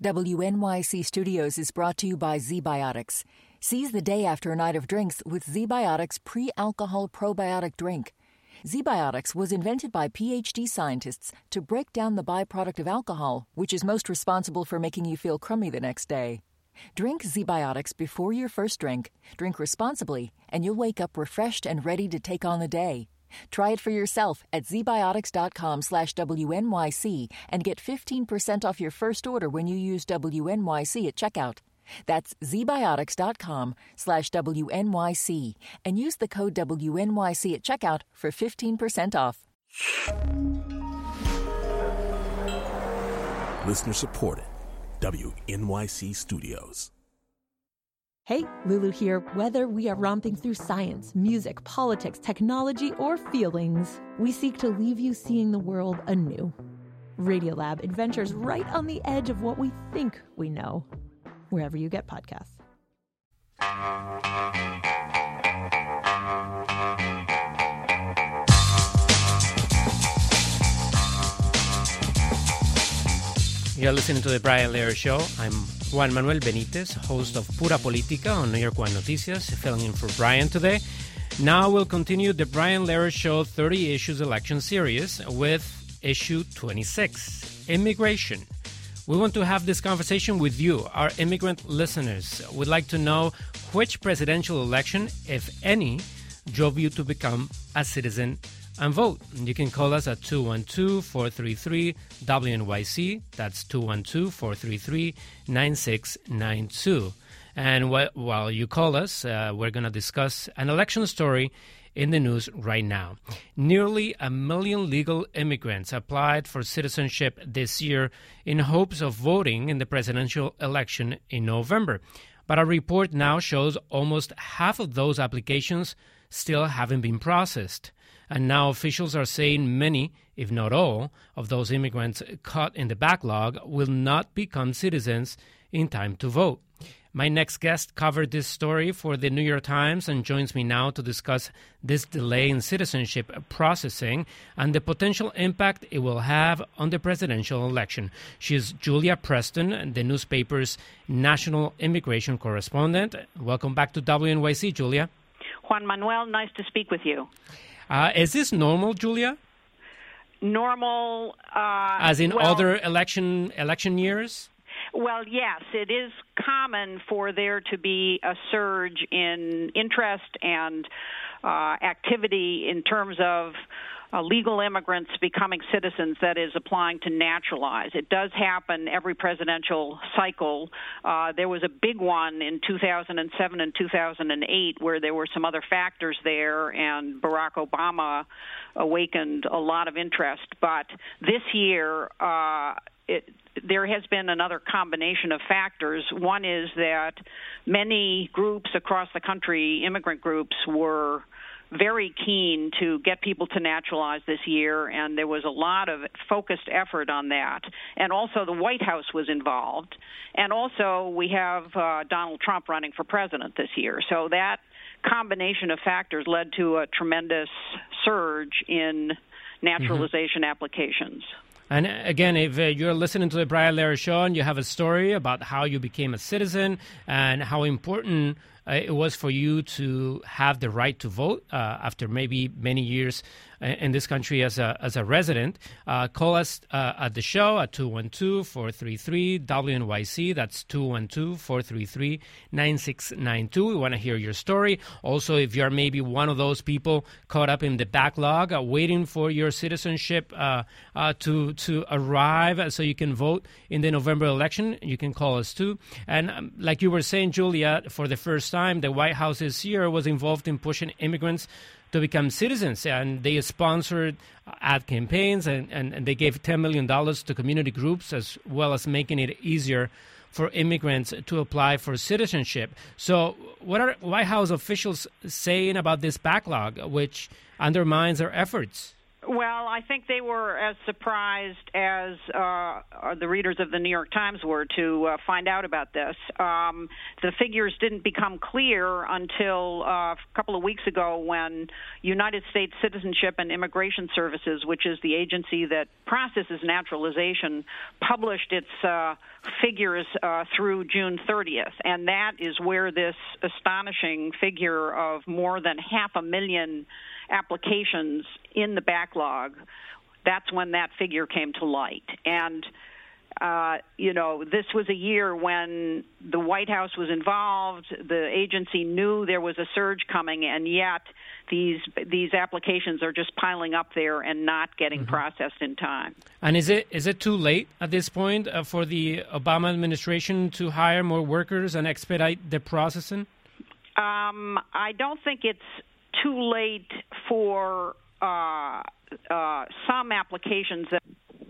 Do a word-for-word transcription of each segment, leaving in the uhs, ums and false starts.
W N Y C Studios is brought to you by ZBiotics. Seize the day after a night of drinks with ZBiotics pre-alcohol probiotic drink. ZBiotics was invented by P H D scientists to break down the byproduct of alcohol, which is most responsible for making you feel crummy the next day. Drink ZBiotics before your first drink, drink responsibly, and you'll wake up refreshed and ready to take on the day. Try it for yourself at zbiotics.com slash WNYC and get fifteen percent off your first order when you use W N Y C at checkout. That's zbiotics.com slash WNYC and use the code W N Y C at checkout for fifteen percent off. Listener supported. W N Y C Studios. Hey, Lulu here. Whether we are romping through science, music, politics, technology, or feelings, we seek to leave you seeing the world anew. Radiolab adventures right on the edge of what we think we know. Wherever you get podcasts. You're listening to The Brian Lehrer Show. I'm Juan Manuel Benitez, host of Pura Política on New York One Noticias, filling in for Brian today. Now we'll continue The Brian Lehrer Show thirty Issues election series with issue twenty-six, Immigration. We want to have this conversation with you, our immigrant listeners. We'd like to know which presidential election, if any, drove you to become a citizen and vote. You can call us at two one two, four three three, W N Y C. That's two one two, four three three, nine six nine two. And wh- while you call us, uh, we're going to discuss an election story in the news right now. Nearly a million legal immigrants applied for citizenship this year in hopes of voting in the presidential election in November. But a report now shows almost half of those applications still haven't been processed. And now officials are saying many, if not all, of those immigrants caught in the backlog will not become citizens in time to vote. My next guest covered this story for the New York Times and joins me now to discuss this delay in citizenship processing and the potential impact it will have on the presidential election. She is Julia Preston, the newspaper's national immigration correspondent. Welcome back to W N Y C, Julia. Juan Manuel, nice to speak with you. Uh, is this normal, Julia? Normal, uh, as in well, other election election years? Well, yes, it is common for there to be a surge in interest and uh, activity in terms of uh, legal immigrants becoming citizens, that is, applying to naturalize. It does happen every presidential cycle. Uh, there was a big one in two thousand seven and two thousand eight where there were some other factors there, and Barack Obama awakened a lot of interest. But this year, uh, it, there has been another combination of factors. One is that many groups across the country, immigrant groups, were very keen to get people to naturalize this year, and there was a lot of focused effort on that. And also the White House was involved. And also we have uh, Donald Trump running for president this year. So that combination of factors led to a tremendous surge in naturalization mm-hmm. applications. And again, if uh, you're listening to the Brian Lehrer Show and you have a story about how you became a citizen and how important uh, it was for you to have the right to vote uh, after maybe many years in this country as a as a resident, uh, call us uh, at the show at two one two, four three three, W N Y C. That's two one two, four three three, nine six nine two. We want to hear your story. Also, if you're maybe one of those people caught up in the backlog, uh, waiting for your citizenship uh, uh, to, to arrive so you can vote in the November election, you can call us too. And um, like you were saying, Julia, for the first time, the White House this year was involved in pushing immigrants to become citizens, and they sponsored ad campaigns, and, and, and they gave ten million dollars to community groups, as well as making it easier for immigrants to apply for citizenship. So what are White House officials saying about this backlog, which undermines their efforts? Well, I think they were as surprised as uh, the readers of the New York Times were to uh, find out about this. Um, the figures didn't become clear until uh, a couple of weeks ago when United States Citizenship and Immigration Services, which is the agency that processes naturalization, published its uh, figures uh, through June thirtieth. And that is where this astonishing figure of more than half a million applications in the backlog, that's when that figure came to light. And, uh, you know, this was a year when the White House was involved, the agency knew there was a surge coming, and yet these these applications are just piling up there and not getting mm-hmm. processed in time. And is it is it too late at this point uh, for the Obama administration to hire more workers and expedite the processing? Um, I don't think it's too late for uh, uh, some applications. That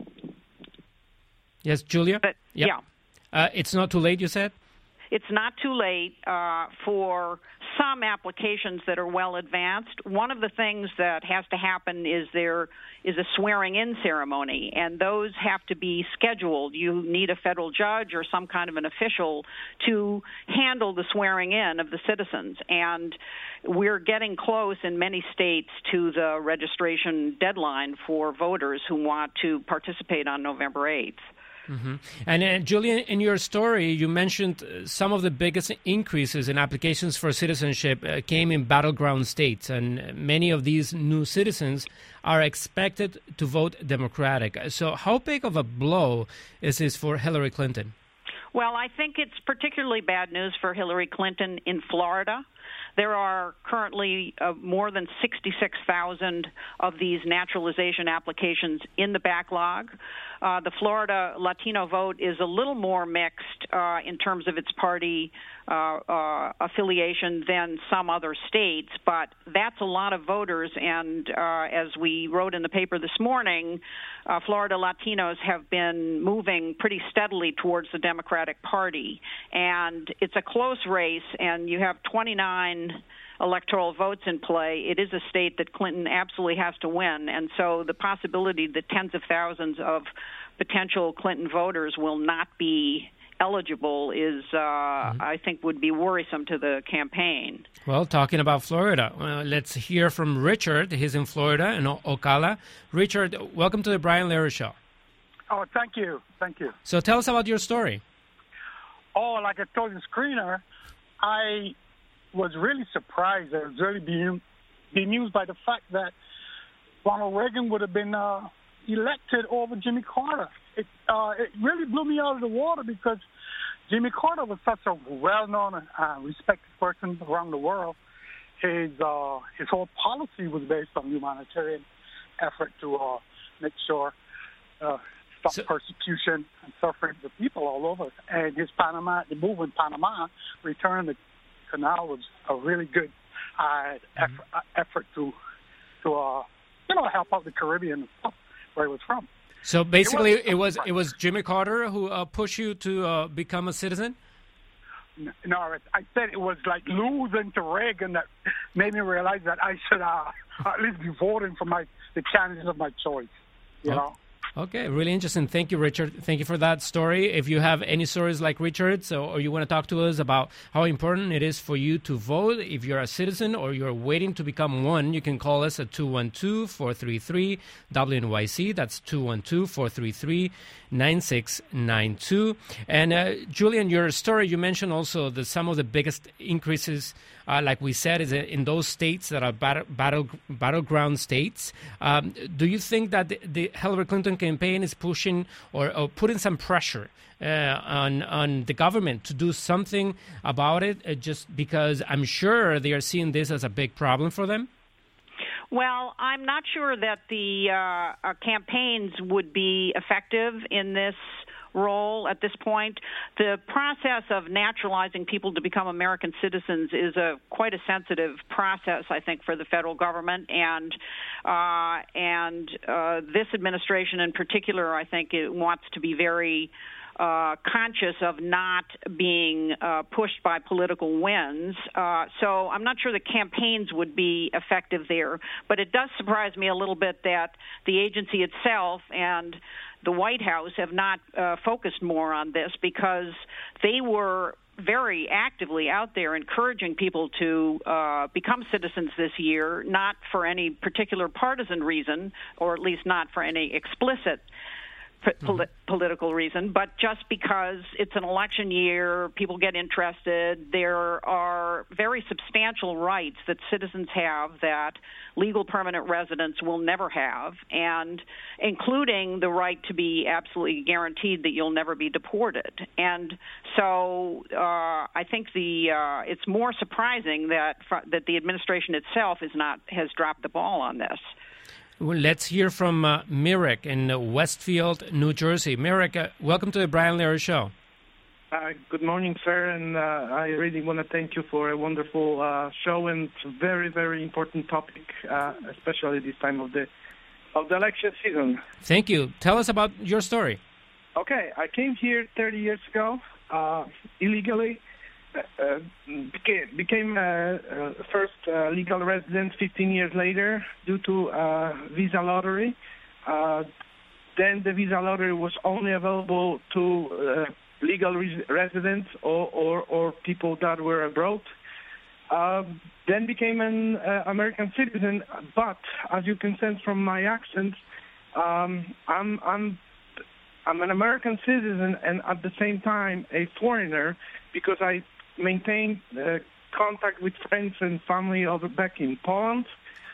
yes, Julia? But, yep. Yeah. Uh, it's not too late, you said? It's not too late uh, for some applications that are well advanced. One of the things that has to happen is there is a swearing-in ceremony, and those have to be scheduled. You need a federal judge or some kind of an official to handle the swearing-in of the citizens. And we're getting close in many states to the registration deadline for voters who want to participate on November eighth. Mm-hmm. And uh, Julian, in your story, you mentioned uh, some of the biggest increases in applications for citizenship uh, came in battleground states, and many of these new citizens are expected to vote Democratic. So how big of a blow is this for Hillary Clinton? Well, I think it's particularly bad news for Hillary Clinton in Florida. There are currently uh, more than sixty-six thousand of these naturalization applications in the backlog. Uh, the Florida Latino vote is a little more mixed uh, in terms of its party uh, uh, affiliation than some other states, but that's a lot of voters. And uh, as we wrote in the paper this morning, uh, Florida Latinos have been moving pretty steadily towards the Democratic Party. And it's a close race, and you have twenty-nine electoral votes in play. It is a state that Clinton absolutely has to win, and so the possibility that tens of thousands of potential Clinton voters will not be eligible is, uh, mm-hmm. I think, would be worrisome to the campaign. Well, talking about Florida, uh, let's hear from Richard. He's in Florida, in o- Ocala. Richard, welcome to the Brian Lehrer Show. Oh, thank you. Thank you. So tell us about your story. Oh, like I told the screener, I was really surprised. I was really being bemused by the fact that Ronald Reagan would have been uh, elected over Jimmy Carter. It uh, it really blew me out of the water because Jimmy Carter was such a well-known, uh, respected person around the world. His uh, his whole policy was based on humanitarian effort to uh, make sure uh, stop so, persecution and suffering of people all over. And his Panama, the move in Panama, return the canal was a really good uh, effort, uh, effort to to uh, you know help out the Caribbean and stuff where he was from. So basically, it was it was, it was Jimmy Carter who uh, pushed you to uh, become a citizen? No, I said it was like losing to Reagan that made me realize that I should uh, at least be voting for my the candidate of my choice. You oh. know. Okay, really interesting. Thank you, Richard. Thank you for that story. If you have any stories like Richard's, so, or you want to talk to us about how important it is for you to vote, if you're a citizen or you're waiting to become one, you can call us at two one two, four three three, W N Y C. That's two one two, four three three, nine six nine two. And uh, Julian, your story, you mentioned also that some of the biggest increases, uh, like we said, is in those states that are battle, battle, battleground states. Um, do you think that the, the Hillary Clinton campaign is pushing or, or putting some pressure uh, on on the government to do something about it, uh, just because I'm sure they are seeing this as a big problem for them? Well, I'm not sure that the uh, uh, campaigns would be effective in this role at this point. The process of naturalizing people to become American citizens is a quite a sensitive process, I think, for the federal government, and uh, and uh, this administration in particular, I think, it wants to be very uh, conscious of not being uh, pushed by political winds. Uh, so I'm not sure the campaigns would be effective there. But it does surprise me a little bit that the agency itself and the White House have not uh, focused more on this, because they were very actively out there encouraging people to uh, become citizens this year, not for any particular partisan reason, or at least not for any explicit Poli- political reason, but just because it's an election year, people get interested. There are very substantial rights that citizens have that legal permanent residents will never have, and including the right to be absolutely guaranteed that you'll never be deported. And so uh, I think the uh, it's more surprising that fr- that the administration itself is not has dropped the ball on this. Well, let's hear from uh, Mirek in uh, Westfield, New Jersey. Mirek, uh, welcome to the Brian Lehrer Show. Uh, good morning, sir, and uh, I really want to thank you for a wonderful uh, show and very, very important topic, uh, especially this time of the of the election season. Thank you. Tell us about your story. Okay, I came here thirty years ago uh, illegally. Uh, became, became uh, uh, first uh, legal resident fifteen years later due to uh, visa lottery. Uh, then the visa lottery was only available to uh, legal res- residents or, or, or people that were abroad. Uh, then became an uh, American citizen, but as you can sense from my accent, um, I'm, I'm I'm an American citizen and at the same time a foreigner, because I maintain uh, contact with friends and family over back in Poland.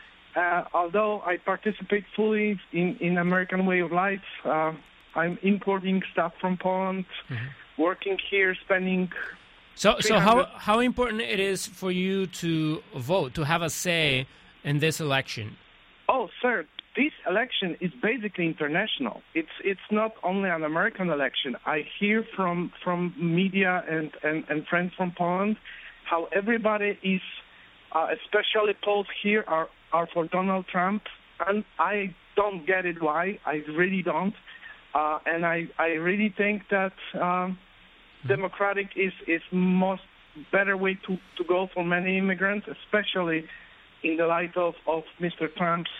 Uh, although I participate fully in, in American way of life, uh, I'm importing stuff from Poland, mm-hmm. working here, spending... So so how, how important it is for you to vote, to have a say in this election? Oh, sir, this election is basically international. It's it's not only an American election. I hear from, from media and, and, and friends from Poland how everybody is, uh, especially Poles here, are, are for Donald Trump. And I don't get it why. I really don't. Uh, and I, I really think that um, democratic is, is most better way to, to go for many immigrants, especially in the light of, of Mister Trump's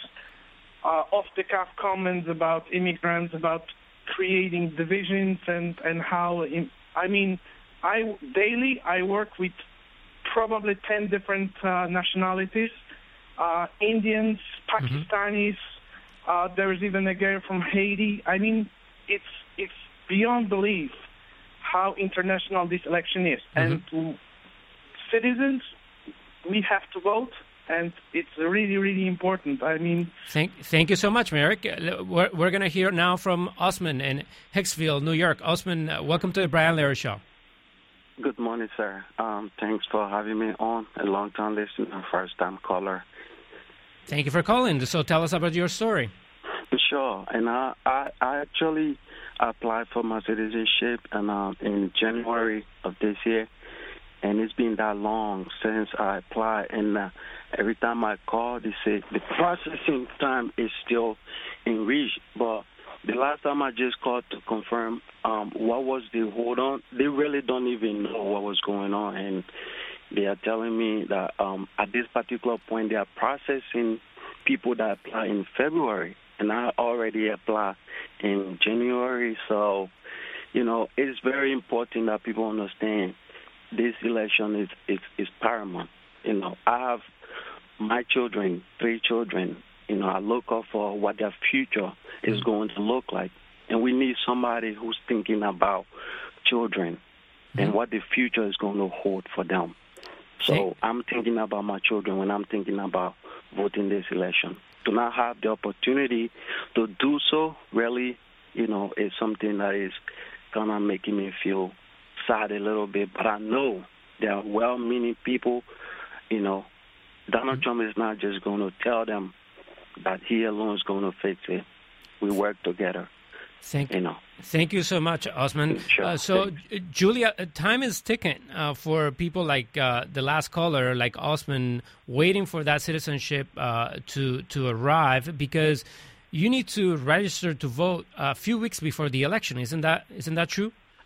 Uh, off-the-cuff comments about immigrants, about creating divisions, and, and how, in, I mean, I daily I work with probably ten different uh, nationalities, uh, Indians, Pakistanis, mm-hmm. uh, there's even a girl from Haiti. I mean, it's it's beyond belief how international this election is. Mm-hmm. And to citizens, we have to vote. And it's really, really important. I mean... Thank thank you so much, Mirek. We're, we're going to hear now from Osman in Hicksville, New York. Osman, uh, welcome to the Brian Lehrer Show. Good morning, sir. Um, thanks for having me on. A long-time listener, first-time caller. Thank you for calling. So tell us about your story. Sure. And I, I, I actually applied for my citizenship and, um, in January of this year. And it's been that long since I applied, and uh, every time I call, they say the processing time is still in reach. But the last time I just called to confirm um, what was the hold on, they really don't even know what was going on. And they are telling me that um, at this particular point, they are processing people that apply in February. And I already applied in January. So, you know, it's very important that people understand this election is, is, is paramount. You know, I have my children, three children. You know, I look out for what their future is mm-hmm. going to look like. And we need somebody who's thinking about children mm-hmm. and what the future is going to hold for them. So See? I'm thinking about my children when I'm thinking about voting this election. To not have the opportunity to do so really, you know, is something that is kind of making me feel sad a little bit, but I know there are well-meaning people. You know, Donald Trump is not just going to tell them that he alone is going to fix it. We work together. Thank you. Know. Thank you so much, Osman. Sure. Uh, so, uh, Julia, uh, time is ticking uh, for people like uh, the last caller, like Osman, waiting for that citizenship uh, to to arrive, because you need to register to vote a few weeks before the election. Isn't that isn't that true?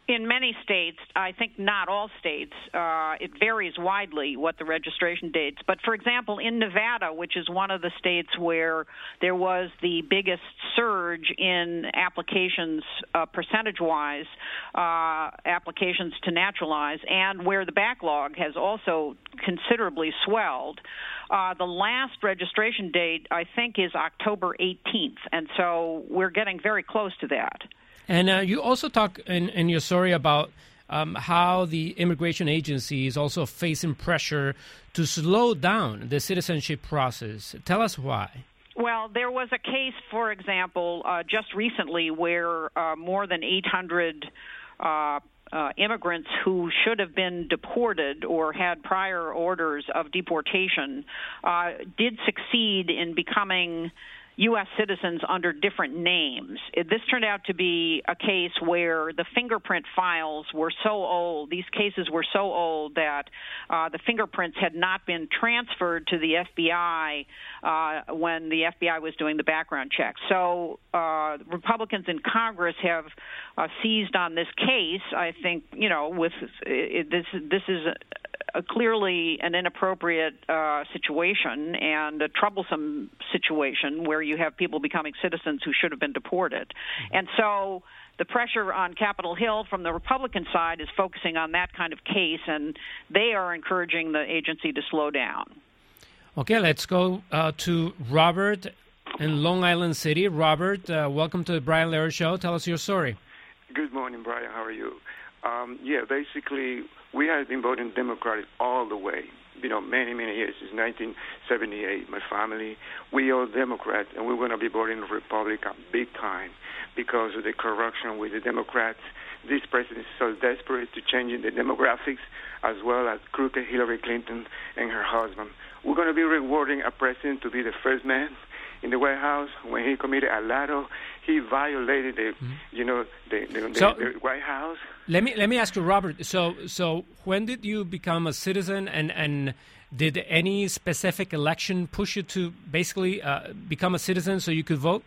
In many states, I think not all states, uh, it varies widely what the registration dates. But, for example, in Nevada, which is one of the states where there was the biggest surge in applications uh, percentage-wise, uh, applications to naturalize, and where the backlog has also considerably swelled, uh, the last registration date, I think, is October eighteenth. And so we're getting very close to that. And uh, you also talk in, in your story about um, how the immigration agency is also facing pressure to slow down the citizenship process. Tell us why. Well, there was a case, for example, uh, just recently where uh, more than eight hundred uh, uh, immigrants who should have been deported or had prior orders of deportation uh, did succeed in becoming U S citizens under different names. It, this turned out to be a case where the fingerprint files were so old, these cases were so old that uh, the fingerprints had not been transferred to the F B I uh, when the F B I was doing the background check. So uh, Republicans in Congress have uh, seized on this case. I think, you know, with it, this, this is a, a clearly an inappropriate uh, situation and a troublesome situation where you have people becoming citizens who should have been deported. And so the pressure on Capitol Hill from the Republican side is focusing on that kind of case, and they are encouraging the agency to slow down. Okay, let's go uh, to Robert in Long Island City. Robert, uh, welcome to the Brian Lehrer Show. Tell us your story. Good morning, Brian. How are you? Um, yeah, basically, we have been voting Democratic all the way, you know, many, many years. Since nineteen seventy-eight, my family, we all Democrats, and we're going to be voting Republican big time because of the corruption with the Democrats. This president is so desperate to changing the demographics, as well as crooked Hillary Clinton and her husband. We're going to be rewarding a president to be the first man in the White House. When he committed a lotto, he violated the, mm-hmm. you know, the, the, so, the, the White House. Let me let me ask you, Robert. So, so when did you become a citizen, and and did any specific election push you to basically uh, become a citizen so you could vote?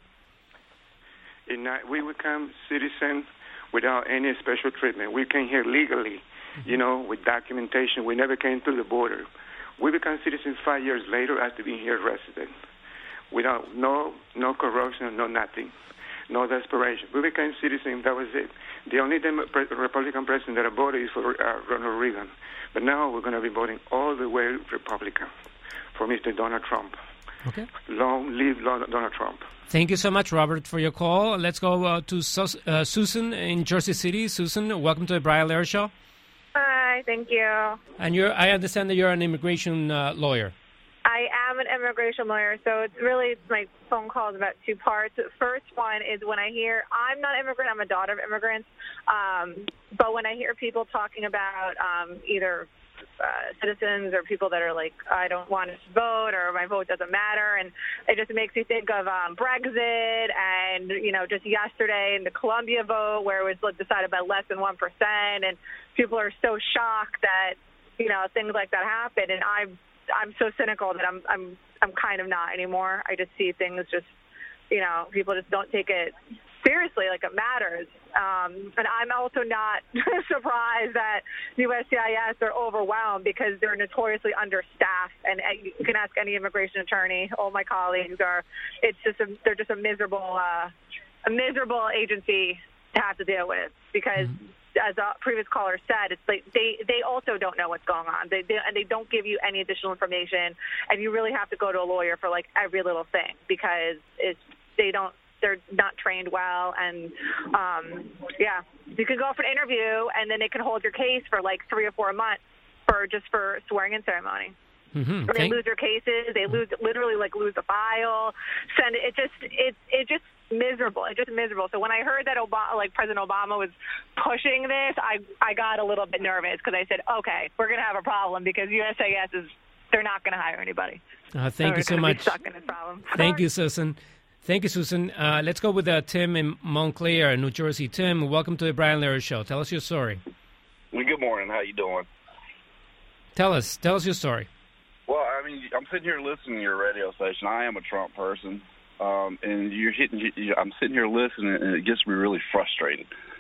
In, uh, we become citizen without any special treatment. We came here legally, mm-hmm. you know, with documentation. We never came through the border. We become citizens five years later after being here resident, without no no corruption, no nothing, no desperation. We became citizens. That was it. The only Dem- Republican president that I voted is for uh, Ronald Reagan. But now we're going to be voting all the way Republican for Mister Donald Trump. Okay. Long live Donald Trump. Thank you so much, Robert, for your call. Let's go uh, to Sus- uh, Susan in Jersey City. Susan, welcome to the Brian Lehrer Show. Hi, thank you. And you're, I understand that you're an immigration uh, lawyer. I am an immigration lawyer, so it's really, my phone call is about two parts. The first one is when I hear, I'm not immigrant, I'm a daughter of immigrants, um, but when I hear people talking about um, either uh, citizens or people that are like, I don't want to vote or my vote doesn't matter, and it just makes me think of um, Brexit and, you know, just yesterday in the Colombia vote where it was decided by less than one percent, and people are so shocked that, you know, things like that happen, and I've I'm so cynical that I'm I'm I'm kind of not anymore. I just see things just, you know, people just don't take it seriously like it matters. Um, and I'm also not surprised that U S C I S are overwhelmed because they're notoriously understaffed. And you can ask any immigration attorney. All my colleagues are. It's just a, they're just a miserable uh, a miserable agency to have to deal with because. Mm-hmm. As a previous caller said, it's like they, they also don't know what's going on. They, they and they don't give you any additional information, and you really have to go to a lawyer for like every little thing because it's they don't they're not trained well, and um, yeah, you can go for an interview and then they can hold your case for like three or four months for just for swearing-in ceremony. Mm-hmm. Or they lose their cases. They lose literally like lose the file. Send it. It just it it just. miserable. It's just miserable. So when I heard that Obama, like President Obama was pushing this, I I got a little bit nervous because I said, okay, we're going to have a problem because U S C I S is, they're not going to hire anybody. Uh, thank so you so much. Stuck in this problem. Thank you, Susan. Thank you, Susan. Uh, let's go with uh, Tim in Montclair, New Jersey. Tim, welcome to the Brian Lehrer Show. Tell us your story. Well, good morning. How you doing? Tell us. Tell us your story. Well, I mean, I'm sitting here listening to your radio station. I am a Trump person. Um, and you're hitting. I'm sitting here listening, and it gets me really frustrated.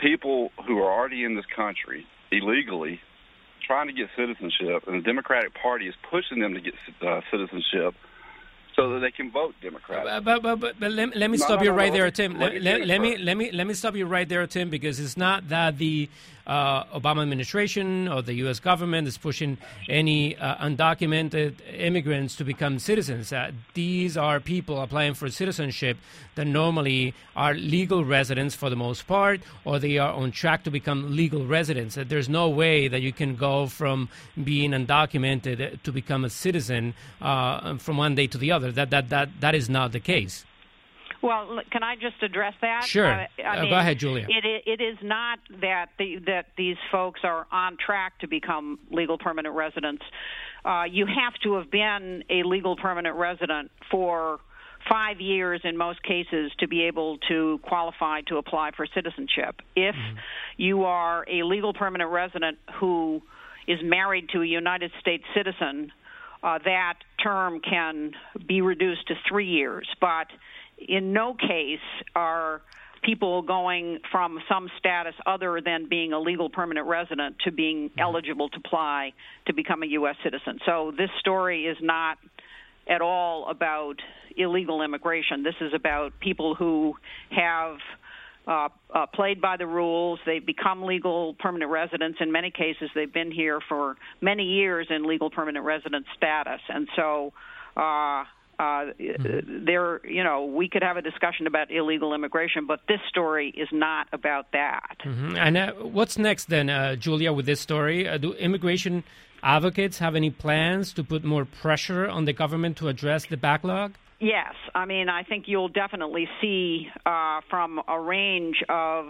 people who are already in this country illegally trying to get citizenship, and the Democratic Party is pushing them to get uh, citizenship so that they can vote Democratic. But but but, but, but let, let me No, stop no, you no, right no. there, Tim. Let Let, me let, finish let me first. let me let me stop you right there, Tim, because it's not that the uh, Obama administration or the U S government is pushing any uh, undocumented immigrants to become citizens. Uh, these are people applying for citizenship that normally are legal residents for the most part, or they are on track to become legal residents. Uh, There's no way that you can go from being undocumented to become a citizen uh, from one day to the other. That that that that is not the case. Well, l- can I just address that? Sure. Uh, I Uh, mean, go ahead, Julia. It, i- it is not that the, that these folks are on track to become legal permanent residents. Uh, you have to have been a legal permanent resident for five years in most cases to be able to qualify to apply for citizenship. If Mm-hmm. you are a legal permanent resident who is married to a United States citizen, uh, that term can be reduced to three years. But in no case are people going from some status other than being a legal permanent resident to being eligible to apply to become a U S citizen. So this story is not at all about illegal immigration. This is about people who have uh, uh, played by the rules. They've become legal permanent residents. In many cases, they've been here for many years in legal permanent resident status. And so uh, uh, there, you know, we could have a discussion about illegal immigration, but this story is not about that. Mhm. And uh, what's next then, uh, Julia, with this story? Uh, do immigration advocates have any plans to put more pressure on the government to address the backlog? Yes. I mean, I think you'll definitely see uh, from a range of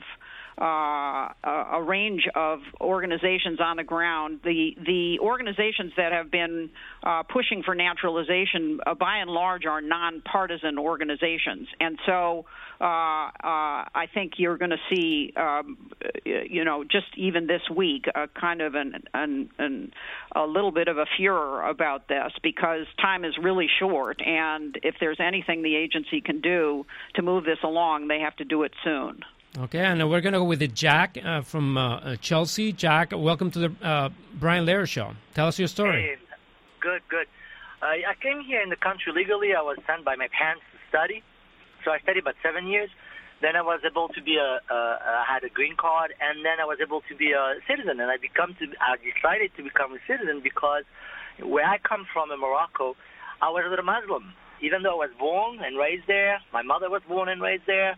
uh, a range of organizations on the ground. The the organizations that have been uh, pushing for naturalization, uh, by and large, are nonpartisan organizations, and so uh, uh, I think you're going to see, um, you know, just even this week, a kind of an, an, an a little bit of a furor about this because time is really short, and if there's anything the agency can do to move this along, they have to do it soon. Okay, and we're going to go with Jack uh, from uh, Chelsea. Jack, welcome to the uh, Brian Lehrer Show. Tell us your story. Hey, good, good. Uh, I came here in the country legally. I was sent by my parents to study. So I studied about seven years. Then I was able to be a, uh, I had a green card, and then I was able to be a citizen. And I become to, I decided to become a citizen because where I come from in Morocco, I was a little Muslim. Even though I was born and raised there, my mother was born and raised there,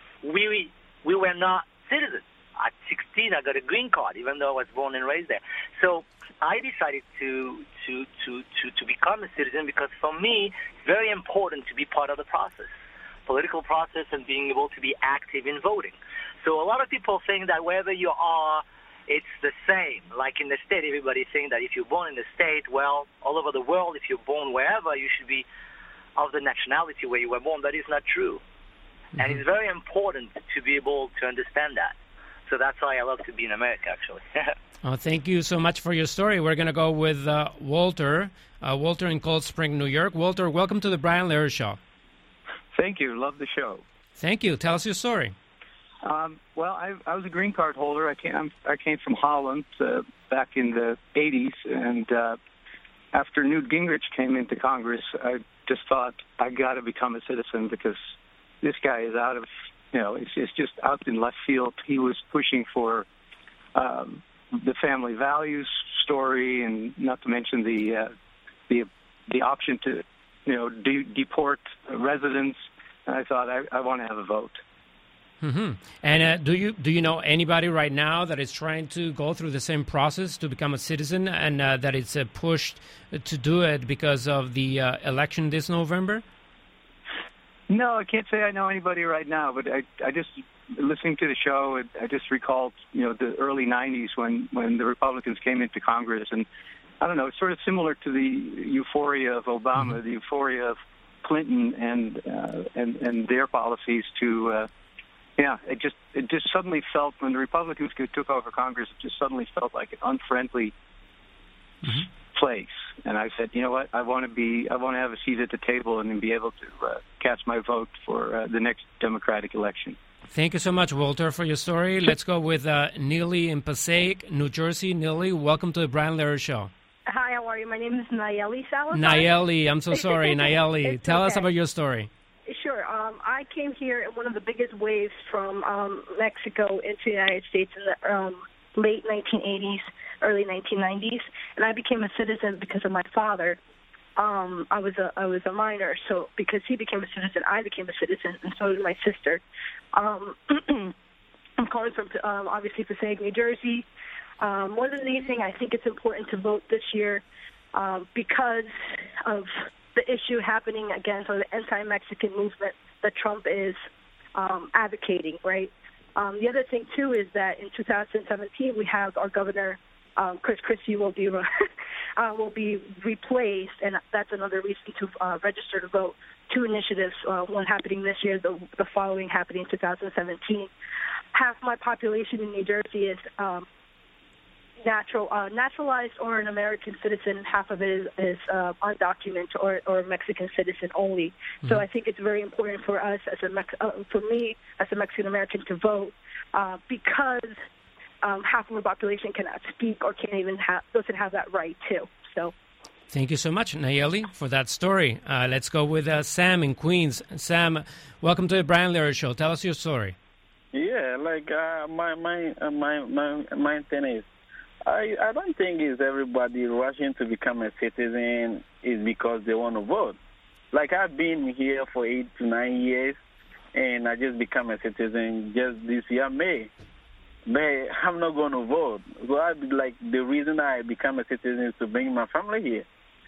we we were not citizens. At sixteen, I got a green card, even though I was born and raised there. So I decided to to to to, to become a citizen because for me, it's very important to be part of the process, political process, and being able to be active in voting. So a lot of people think that wherever you are, it's the same. Like in the state, everybody thinks that if you're born in the state, well, all over the world, if you're born wherever, you should be of the nationality where you were born. That is not true. Mm-hmm. And it's very important to be able to understand that. So that's why I love to be in America, actually. Oh, thank you so much for your story. We're going to go with uh, Walter. Uh, Walter in Cold Spring, New York. Walter, welcome to the Brian Lehrer Show. Thank you. Love the show. Thank you. Tell us your story. Um, well, I, I was a green card holder. I came, I came from Holland uh, back in the eighties, and uh, after Newt Gingrich came into Congress, I just thought I got to become a citizen because this guy is out of, you know, it's, it's just out in left field. He was pushing for um, the family values story, and not to mention the uh, the the option to, you know, de- deport residents. And I thought I, I want to have a vote. Mm-hmm. And uh, do you do you know anybody right now that is trying to go through the same process to become a citizen, and uh, that it's uh, pushed to do it because of the uh, election this November? No, I can't say I know anybody right now, but I, I just, listening to the show, I just recalled, you know, the early nineties when, when the Republicans came into Congress, and I don't know, it's sort of similar to the euphoria of Obama, mm-hmm. the euphoria of Clinton and uh, and and their policies to, uh, yeah, it just it just suddenly felt, when the Republicans took over Congress, it just suddenly felt like an unfriendly mm-hmm. place. And I said, you know what, I want to be, I want to have a seat at the table and then be able to uh, cast my vote for uh, the next Democratic election. Thank you so much, Walter, for your story. Let's go with uh, Neely in Passaic, New Jersey. Neely, welcome to the Brian Lehrer Show. Hi, how are you? My name is Nayeli Salazar. Nayeli, I'm so sorry, Nayeli. Tell okay. us about your story. Sure. Um, I came here in one of the biggest waves from um, Mexico into the United States in the um, late nineteen eighties, early nineteen nineties, and I became a citizen because of my father. Um, I was a I was a minor, so because he became a citizen, I became a citizen, and so did my sister. Um, I'm calling from um, obviously Passaic, New Jersey. Um, more than anything, I think it's important to vote this year um, because of the issue happening against or the anti-Mexican movement that Trump is um, advocating. Right. Um, the other thing too is that in two thousand seventeen we have our governor. Um, Chris Christie will be uh, will be replaced, and that's another reason to uh, register to vote. Two initiatives, uh, one happening this year, the, the following happening in two thousand seventeen. Half my population in New Jersey is um, natural, uh, naturalized or an American citizen. Half of it is, is uh, undocumented or, or Mexican citizen only. Mm-hmm. So I think it's very important for us, as a Mex- uh, for me as a Mexican American, to vote uh, because. Um, half of the population cannot speak or can't even have, doesn't have that right too. So, thank you so much, Nayeli, for that story. Uh, let's go with uh, Sam in Queens. Sam, welcome to the Brian Lehrer Show. Tell us your story. Yeah, like uh, my my uh, my my my thing is, I I don't think it's everybody rushing to become a citizen is because they want to vote. Like I've been here for eight to nine years, and I just become a citizen just this year May. But I'm not going to vote. So I like the reason I become a citizen is to bring my family here,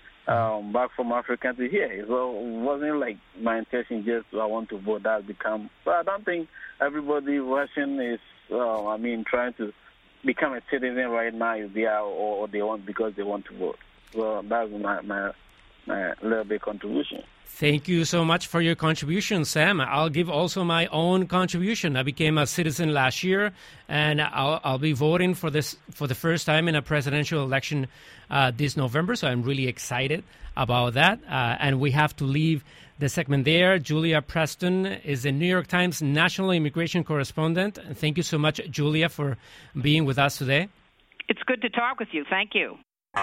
um, back from Africa to here. So it wasn't like my intention just I want to vote. That become. So I don't think everybody rushing is. Uh, I mean, trying to become a citizen right now is there or, or they want because they want to vote. So that's my my my little bit contribution. Thank you so much for your contribution, Sam. I'll give also my own contribution. I became a citizen last year, and I'll, I'll be voting for this for the first time in a presidential election uh, this November, so I'm really excited about that. Uh, and we have to leave the segment there. Julia Preston is the New York Times national immigration correspondent. Thank you so much, Julia, for being with us today. It's good to talk with you. Thank you.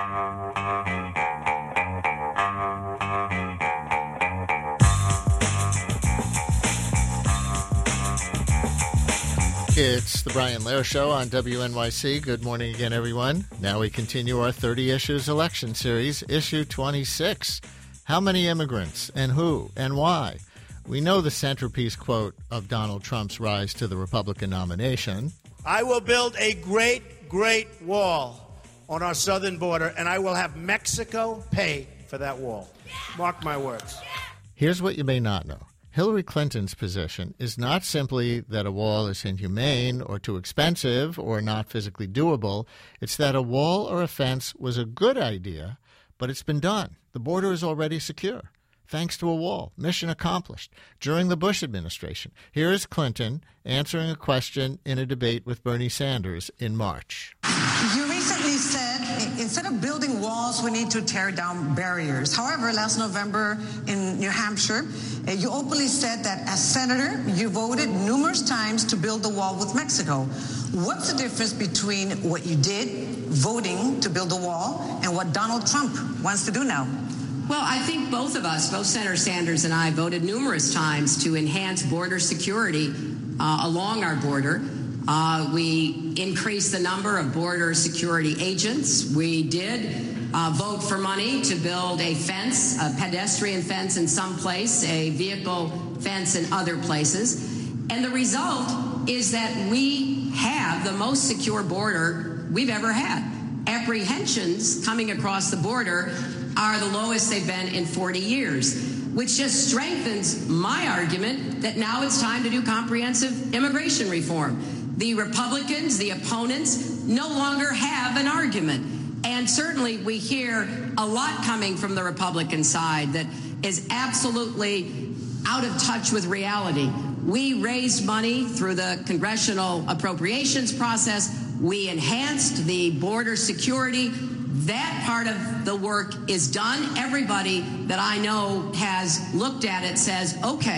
It's the Brian Lehrer Show on W N Y C. Good morning again, everyone. Now we continue our thirty Issues election series, issue twenty-six. How many immigrants and who and why? We know the centerpiece quote of Donald Trump's rise to the Republican nomination. I will build a great, great wall on our southern border, and I will have Mexico pay for that wall. Mark my words. Here's what you may not know. Hillary Clinton's position is not simply that a wall is inhumane or too expensive or not physically doable. It's that a wall or a fence was a good idea, but it's been done. The border is already secure, thanks to a wall. Mission accomplished. During the Bush administration, here is Clinton answering a question in a debate with Bernie Sanders in March. You recently said instead of building walls, we need to tear down barriers. However, last November in New Hampshire, you openly said that as senator, you voted numerous times to build the wall with Mexico. What's the difference between what you did, voting to build the wall, and what Donald Trump wants to do now? Well, I think both of us, both Senator Sanders and I, voted numerous times to enhance border security uh, along our border. Uh, we increased the number of border security agents. We did uh, vote for money to build a fence, a pedestrian fence in some place, a vehicle fence in other places. And the result is that we have the most secure border we've ever had. Apprehensions coming across the border are the lowest they've been in forty years, which just strengthens my argument that now it's time to do comprehensive immigration reform. The Republicans, the opponents, no longer have an argument. And certainly we hear a lot coming from the Republican side that is absolutely out of touch with reality. We raised money through the congressional appropriations process. We enhanced the border security. That part of the work is done. Everybody that I know has looked at it says, okay,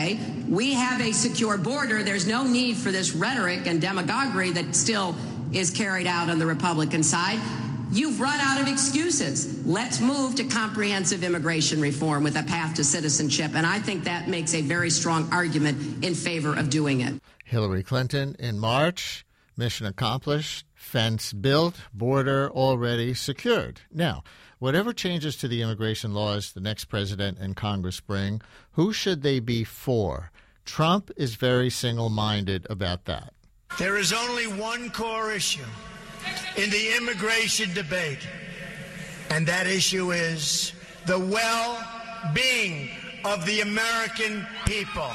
we have a secure border. There's no need for this rhetoric and demagoguery that still is carried out on the Republican side. You've run out of excuses. Let's move to comprehensive immigration reform with a path to citizenship. And I think that makes a very strong argument in favor of doing it. Hillary Clinton in March, mission accomplished, fence built, border already secured. Now, whatever changes to the immigration laws the next president and Congress bring, who should they be for? Trump is very single-minded about that. There is only one core issue in the immigration debate, and that issue is the well-being of the American people.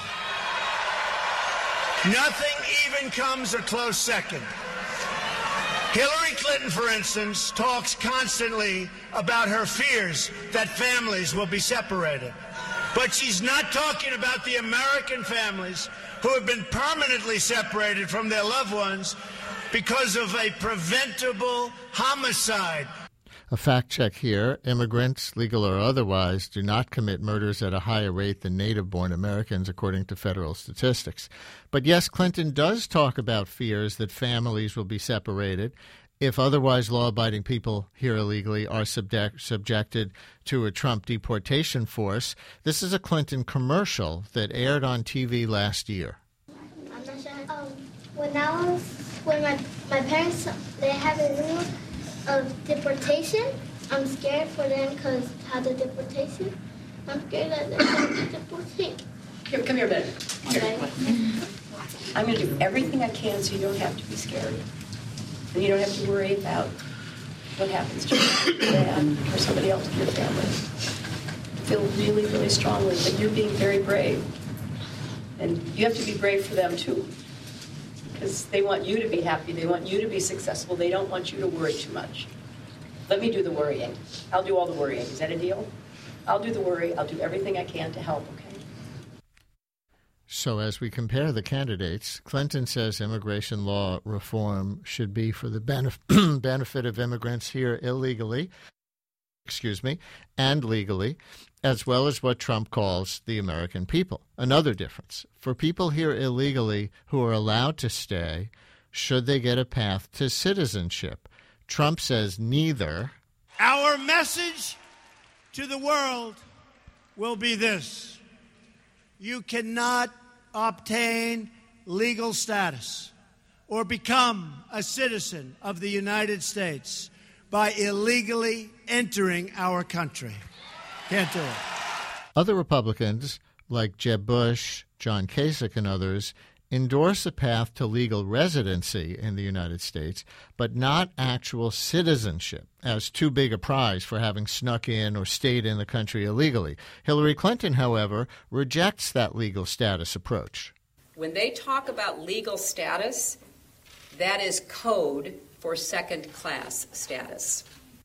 Nothing even comes a close second. Hillary Clinton, for instance, talks constantly about her fears that families will be separated. But she's not talking about the American families who have been permanently separated from their loved ones because of a preventable homicide. A fact check here. Immigrants, legal or otherwise, do not commit murders at a higher rate than native-born Americans, according to federal statistics. But yes, Clinton does talk about fears that families will be separated if otherwise law-abiding people here illegally are subject, subjected to a Trump deportation force. This is a Clinton commercial that aired on T V last year. I'm not sure. Um, when I was, when my, my parents, they have a rule of deportation, I'm scared for them because how the deportation, I'm scared that they're going to deport me. Here, come here a minute. Okay. I'm going to do everything I can so you don't have to be scared. And you don't have to worry about what happens to your dad or somebody else in your family. I feel really, really strongly that you're being very brave. And you have to be brave for them, too. Because they want you to be happy. They want you to be successful. They don't want you to worry too much. Let me do the worrying. I'll do all the worrying. Is that a deal? I'll do the worry. I'll do everything I can to help, okay? So as we compare the candidates, Clinton says immigration law reform should be for the benef- benefit of immigrants here illegally, excuse me, and legally, as well as what Trump calls the American people. Another difference. For people here illegally who are allowed to stay, should they get a path to citizenship? Trump says neither. Our message to the world will be this. You cannot obtain legal status or become a citizen of the United States by illegally entering our country. Can't do it. Other Republicans, like Jeb Bush, John Kasich, and others, endorse a path to legal residency in the United States, but not actual citizenship, as too big a prize for having snuck in or stayed in the country illegally. Hillary Clinton, however, rejects that legal status approach. When they talk about legal status, that is code for second-class status.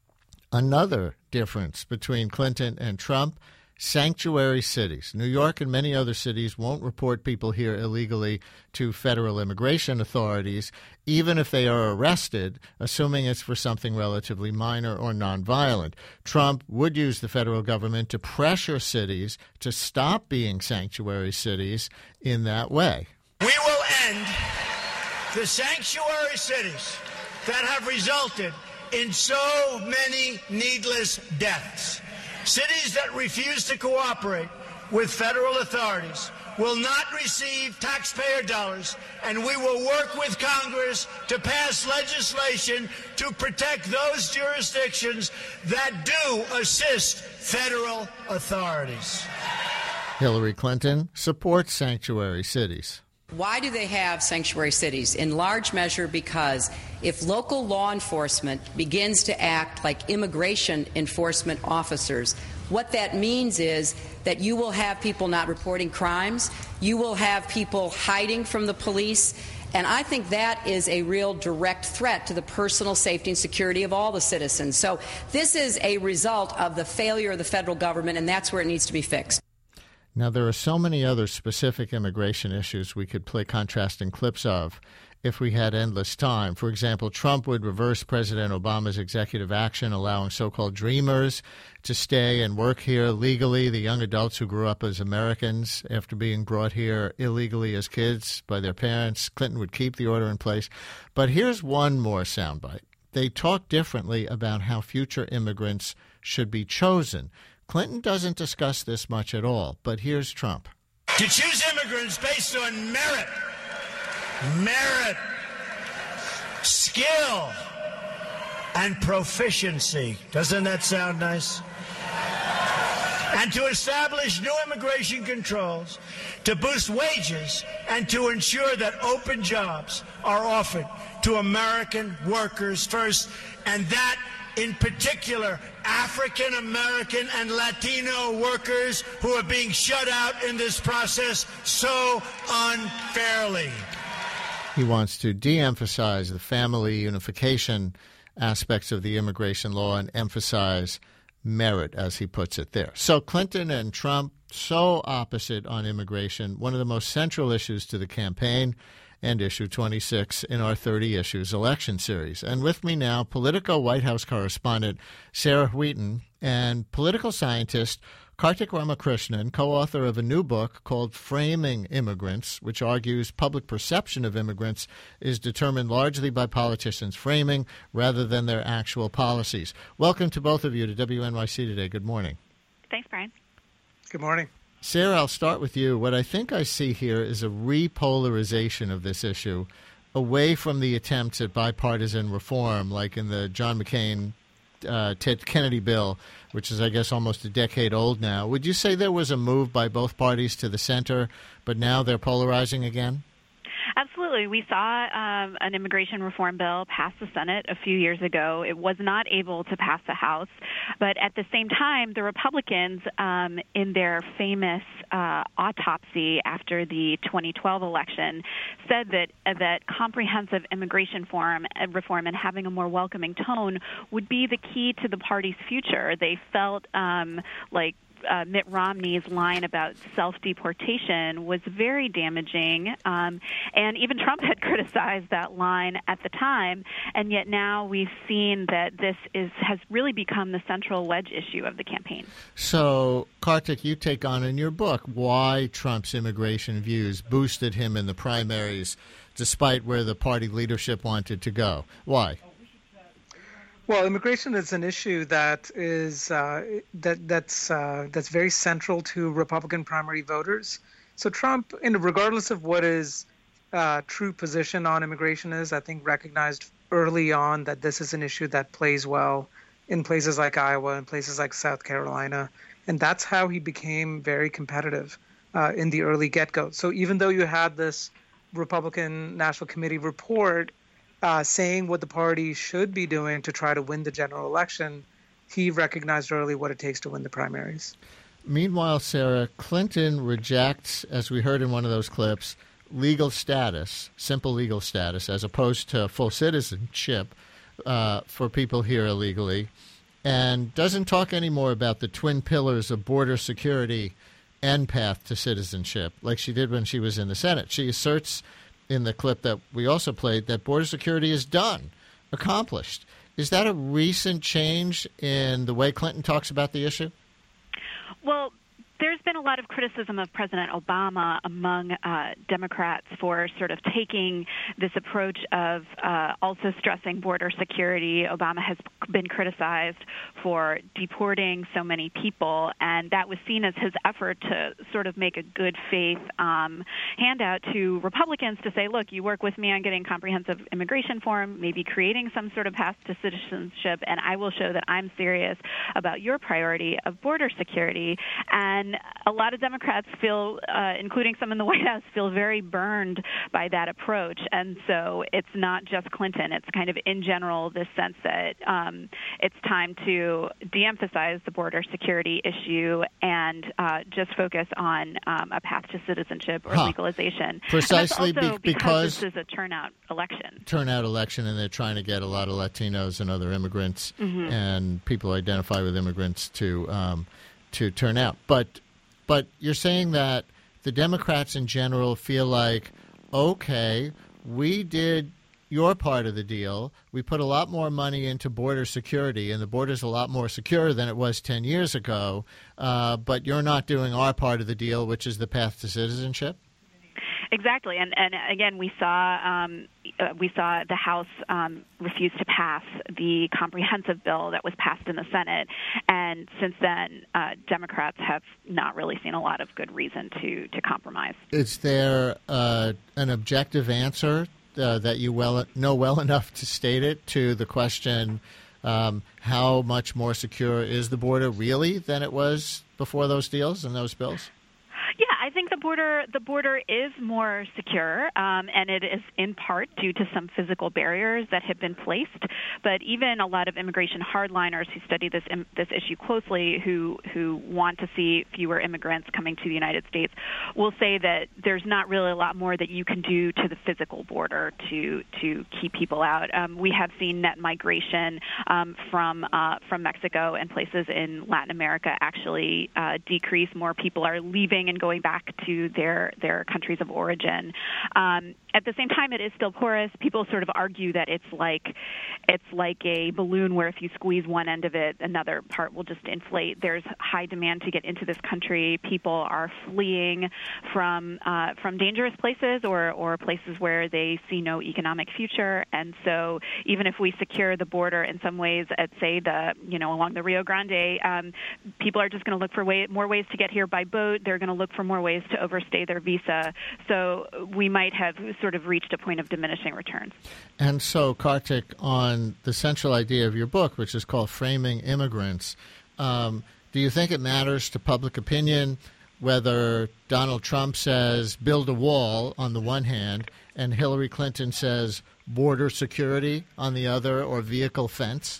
Another difference between Clinton and Trump: sanctuary cities. New York and many other cities won't report people here illegally to federal immigration authorities, even if they are arrested, assuming it's for something relatively minor or nonviolent. Trump would use the federal government to pressure cities to stop being sanctuary cities in that way. We will end the sanctuary cities that have resulted in so many needless deaths. Cities that refuse to cooperate with federal authorities will not receive taxpayer dollars, and we will work with Congress to pass legislation to protect those jurisdictions that do assist federal authorities. Hillary Clinton supports sanctuary cities. Why do they have sanctuary cities? In large measure because if local law enforcement begins to act like immigration enforcement officers, what that means is that you will have people not reporting crimes, you will have people hiding from the police, and I think that is a real direct threat to the personal safety and security of all the citizens. So this is a result of the failure of the federal government, and that's where it needs to be fixed. Now, there are so many other specific immigration issues we could play contrasting clips of if we had endless time. For example, Trump would reverse President Obama's executive action allowing so-called dreamers to stay and work here legally, the young adults who grew up as Americans after being brought here illegally as kids by their parents. Clinton would keep the order in place. But here's one more soundbite. They talk differently about how future immigrants should be chosen. Clinton doesn't discuss this much at all, but here's Trump. To choose immigrants based on merit, merit, skill, and proficiency. Doesn't that sound nice? And to establish new immigration controls, to boost wages, and to ensure that open jobs are offered to American workers first, and that in particular African American and Latino workers who are being shut out in this process so unfairly. He wants to de-emphasize the family unification aspects of the immigration law and emphasize merit, as he puts it there. So Clinton and Trump, so opposite on immigration, one of the most central issues to the campaign and issue twenty-six in our thirty issues election series. And with me now, Politico White House correspondent Sarah Wheaton and political scientist Kartik Ramakrishnan, co-author of a new book called Framing Immigrants, which argues public perception of immigrants is determined largely by politicians' framing rather than their actual policies. Welcome to both of you to W N Y C today. Good morning. Thanks, Brian. Good morning. Sarah, I'll start with you. What I think I see here is a repolarization of this issue away from the attempts at bipartisan reform, like in the John McCain Uh, Ted Kennedy bill, which is, I guess, almost a decade old now. Would you say there was a move by both parties to the center, but now they're polarizing again? Absolutely. We saw um, an immigration reform bill pass the Senate a few years ago. It was not able to pass the House. But at the same time, the Republicans, um, in their famous uh, autopsy after the twenty twelve election, said that uh, that comprehensive immigration form, uh, reform and having a more welcoming tone would be the key to the party's future. They felt um, like Uh, Mitt Romney's line about self-deportation was very damaging, um, and even Trump had criticized that line at the time, and yet now we've seen that this is has really become the central wedge issue of the campaign. So, Kartik, you take on in your book why Trump's immigration views boosted him in the primaries despite where the party leadership wanted to go. Why? Well, immigration is an issue that is uh, that that's uh, that's very central to Republican primary voters. So Trump, you know, regardless of what his uh, true position on immigration is, I think recognized early on that this is an issue that plays well in places like Iowa and places like South Carolina, and that's how he became very competitive uh, in the early get-go. So even though you had this Republican National Committee report Uh, saying what the party should be doing to try to win the general election, he recognized early what it takes to win the primaries. Meanwhile, Sarah, Clinton rejects, as we heard in one of those clips, legal status, simple legal status, as opposed to full citizenship uh, for people here illegally, and doesn't talk anymore about the twin pillars of border security and path to citizenship, like she did when she was in the Senate. She asserts in the clip that we also played that border security is done, accomplished. Is that a recent change in the way Clinton talks about the issue? Well, there's been a lot of criticism of President Obama among uh, Democrats for sort of taking this approach of uh, also stressing border security. Obama has been criticized for deporting so many people, and that was seen as his effort to sort of make a good faith um, handout to Republicans to say, look, you work with me on getting comprehensive immigration reform, maybe creating some sort of path to citizenship, and I will show that I'm serious about your priority of border security. And And a lot of Democrats feel, uh, including some in the White House, feel very burned by that approach. And so it's not just Clinton. It's kind of in general this sense that um, it's time to de-emphasize the border security issue and uh, just focus on um, a path to citizenship or huh. legalization. Precisely and that's also be- because, because this is a turnout election. Turnout election, and they're trying to get a lot of Latinos and other immigrants mm-hmm. and people who identify with immigrants to um, to turn out. But but you're saying that the Democrats in general feel like, okay, we did your part of the deal. We put a lot more money into border security, and the border's a lot more secure than it was ten years ago, uh, but you're not doing our part of the deal, which is the path to citizenship? Exactly, and and again, we saw um, uh, we saw the House um, refuse to pass the comprehensive bill that was passed in the Senate, and since then, uh, Democrats have not really seen a lot of good reason to to compromise. Is there uh, an objective answer uh, that you well know well enough to state it to the question, um, how much more secure is the border really than it was before those deals and those bills? Yeah, I think the border the border is more secure, um, and it is in part due to some physical barriers that have been placed. But even a lot of immigration hardliners who study this this issue closely, who who want to see fewer immigrants coming to the United States, will say that there's not really a lot more that you can do to the physical border to to keep people out. Um, we have seen net migration um, from uh, from Mexico and places in Latin America actually uh, decrease. More people are leaving and going back to their their countries of origin. Um, at the same time, it is still porous. People sort of argue that it's like it's like a balloon where if you squeeze one end of it, another part will just inflate. There's high demand to get into this country. People are fleeing from uh, from dangerous places or or places where they see no economic future. And so, even if we secure the border in some ways, at say the you know along the Rio Grande, um, people are just going to look for way, more ways to get here by boat. They're going to look for more ways to overstay their visa. So we might have sort of reached a point of diminishing returns. And so, Kartik, on the central idea of your book, which is called Framing Immigrants, um, do you think it matters to public opinion whether Donald Trump says build a wall on the one hand and Hillary Clinton says border security on the other, or vehicle fence?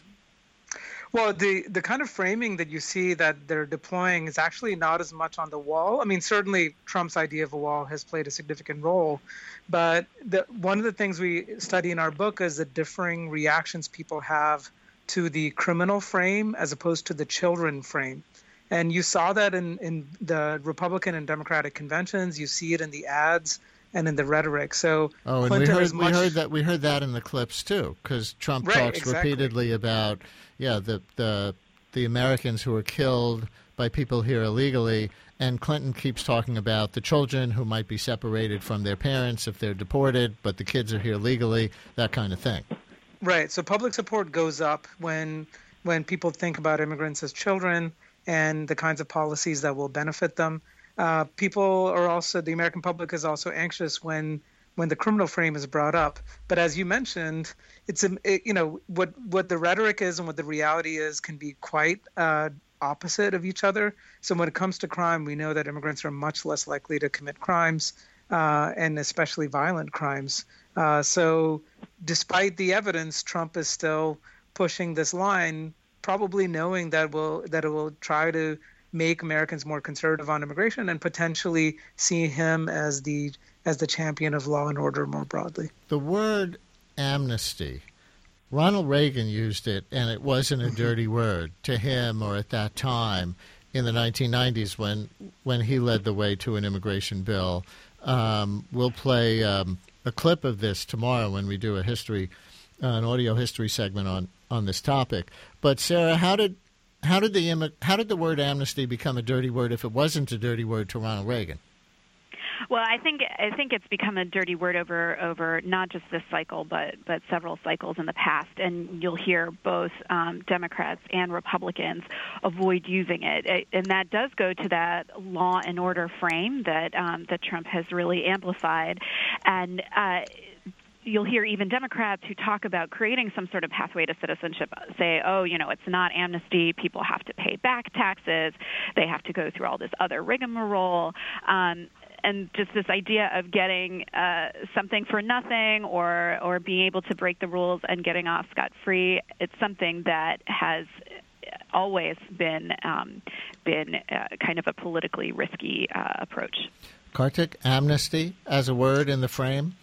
Well, the, the kind of framing that you see that they're deploying is actually not as much on the wall. I mean, certainly Trump's idea of a wall has played a significant role. But the, one of the things we study in our book is the differing reactions people have to the criminal frame as opposed to the children frame. And you saw that in, in the Republican and Democratic conventions. You see it in the ads and in the rhetoric. So oh, and Clinton we heard, much... we heard that we heard that in the clips too, because Trump right, talks exactly. repeatedly about yeah the the the Americans who are killed by people here illegally, and Clinton keeps talking about the children who might be separated from their parents if they're deported, but the kids are here legally, that kind of thing. Right. So public support goes up when when people think about immigrants as children and the kinds of policies that will benefit them. Uh, people are also, the American public is also anxious when when the criminal frame is brought up. But as you mentioned, it's a, it, you know what what the rhetoric is and what the reality is can be quite uh, opposite of each other. So when it comes to crime, we know that immigrants are much less likely to commit crimes, uh, and especially violent crimes. Uh, so despite the evidence, Trump is still pushing this line, probably knowing that will that it will try to make Americans more conservative on immigration and potentially see him as the as the champion of law and order more broadly. The word amnesty, Ronald Reagan used it, and it wasn't a dirty word to him or at that time in the nineteen nineties when when he led the way to an immigration bill. Um, we'll play um, a clip of this tomorrow when we do a history, uh, an audio history segment on, on this topic. But Sarah, how did How did the how did the word amnesty become a dirty word if it wasn't a dirty word to Ronald Reagan? Well, I think I think it's become a dirty word over over not just this cycle, but but several cycles in the past. And you'll hear both um, Democrats and Republicans avoid using it, and that does go to that law and order frame that um, that Trump has really amplified, and. Uh, You'll hear even Democrats who talk about creating some sort of pathway to citizenship say, oh, you know, it's not amnesty. People have to pay back taxes. They have to go through all this other rigmarole. Um, and just this idea of getting uh, something for nothing or, or being able to break the rules and getting off scot-free, it's something that has always been, um, been uh, kind of a politically risky uh, approach. Kartik, amnesty as a word in the frame?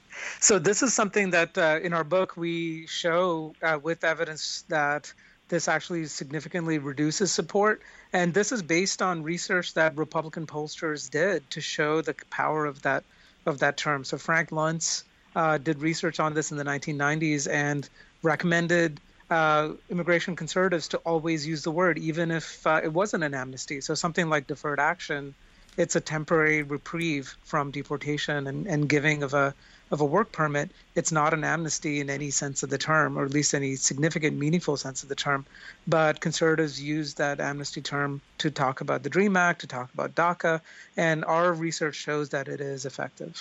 So this is something that uh, in our book we show uh, with evidence that this actually significantly reduces support. And this is based on research that Republican pollsters did to show the power of that of that term. So Frank Luntz uh, did research on this in the nineteen nineties and recommended uh, immigration conservatives to always use the word, even if uh, it wasn't an amnesty. So something like deferred action, it's a temporary reprieve from deportation and, and giving of a of a work permit. It's not an amnesty in any sense of the term, or at least any significant, meaningful sense of the term. But conservatives use that amnesty term to talk about the DREAM Act, to talk about DACA, and our research shows that it is effective.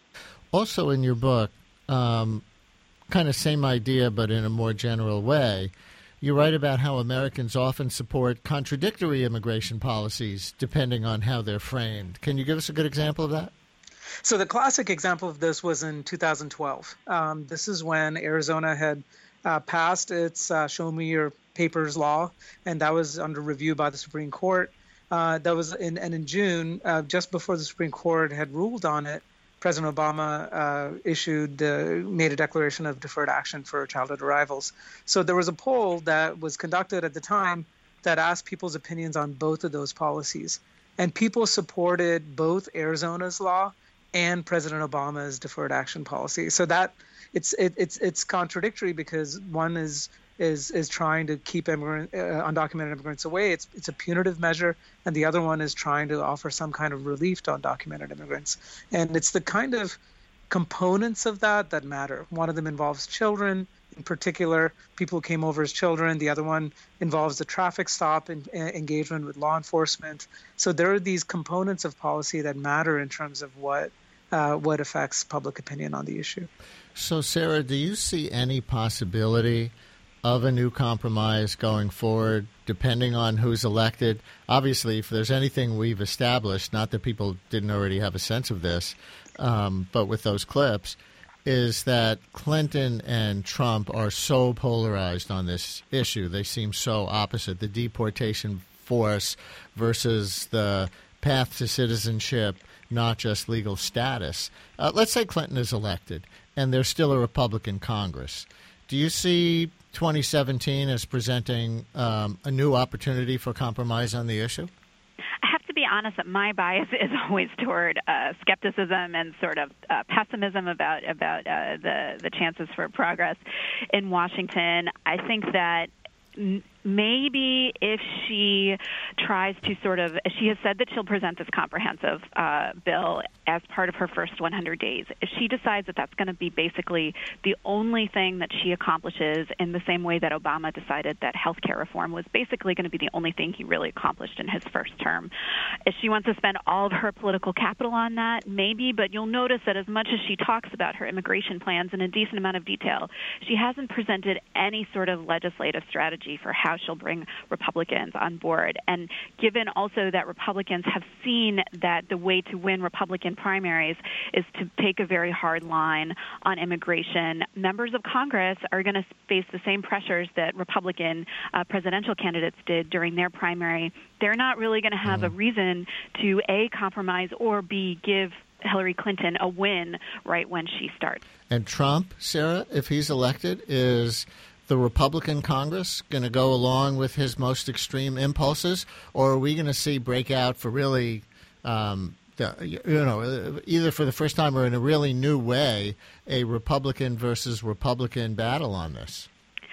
Also in your book, um, kind of same idea, but in a more general way, you write about how Americans often support contradictory immigration policies depending on how they're framed. Can you give us a good example of that? So the classic example of this was in two thousand twelve. Um, this is when Arizona had uh, passed its uh, Show Me Your Papers law, and that was under review by the Supreme Court. Uh, that was in, and in June, uh, just before the Supreme Court had ruled on it, President Obama uh, issued, uh, made a declaration of deferred action for childhood arrivals. So there was a poll that was conducted at the time that asked people's opinions on both of those policies. And people supported both Arizona's law and President Obama's deferred action policy. So that it's it, it's it's contradictory because one is is is trying to keep immigrant, uh, undocumented immigrants away. It's it's a punitive measure, and the other one is trying to offer some kind of relief to undocumented immigrants. And it's the kind of components of that that matter. One of them involves children, in particular, people who came over as children. The other one involves the traffic stop and uh, engagement with law enforcement. So there are these components of policy that matter in terms of what uh, what affects public opinion on the issue. So, Sarah, do you see any possibility of a new compromise going forward, depending on who's elected? Obviously, if there's anything we've established, not that people didn't already have a sense of this, um, but with those clips, is that Clinton and Trump are so polarized on this issue. They seem so opposite. The deportation force versus the path to citizenship, not just legal status. Uh, let's say Clinton is elected and there's still a Republican Congress. Do you see twenty seventeen as presenting um, a new opportunity for compromise on the issue? I have to be honest that my bias is always toward uh, skepticism and sort of uh, pessimism about about uh, the the chances for progress in Washington. I think that m- maybe if she tries to sort of, she has said that she'll present this comprehensive uh, bill as part of her first one hundred days. If she decides that that's going to be basically the only thing that she accomplishes, in the same way that Obama decided that health care reform was basically going to be the only thing he really accomplished in his first term, if she wants to spend all of her political capital on that, maybe, but you'll notice that as much as she talks about her immigration plans in a decent amount of detail, she hasn't presented any sort of legislative strategy for how she'll bring Republicans on board. And given also that Republicans have seen that the way to win Republican primaries is to take a very hard line on immigration, members of Congress are going to face the same pressures that Republican uh, presidential candidates did during their primary. They're not really going to have mm. a reason to, A, compromise, or B, give Hillary Clinton a win right when she starts. And Trump, Sarah, if he's elected, is the Republican Congress going to go along with his most extreme impulses, or are we going to see breakout for really, um, the, you know, either for the first time or in a really new way, a Republican versus Republican battle on this?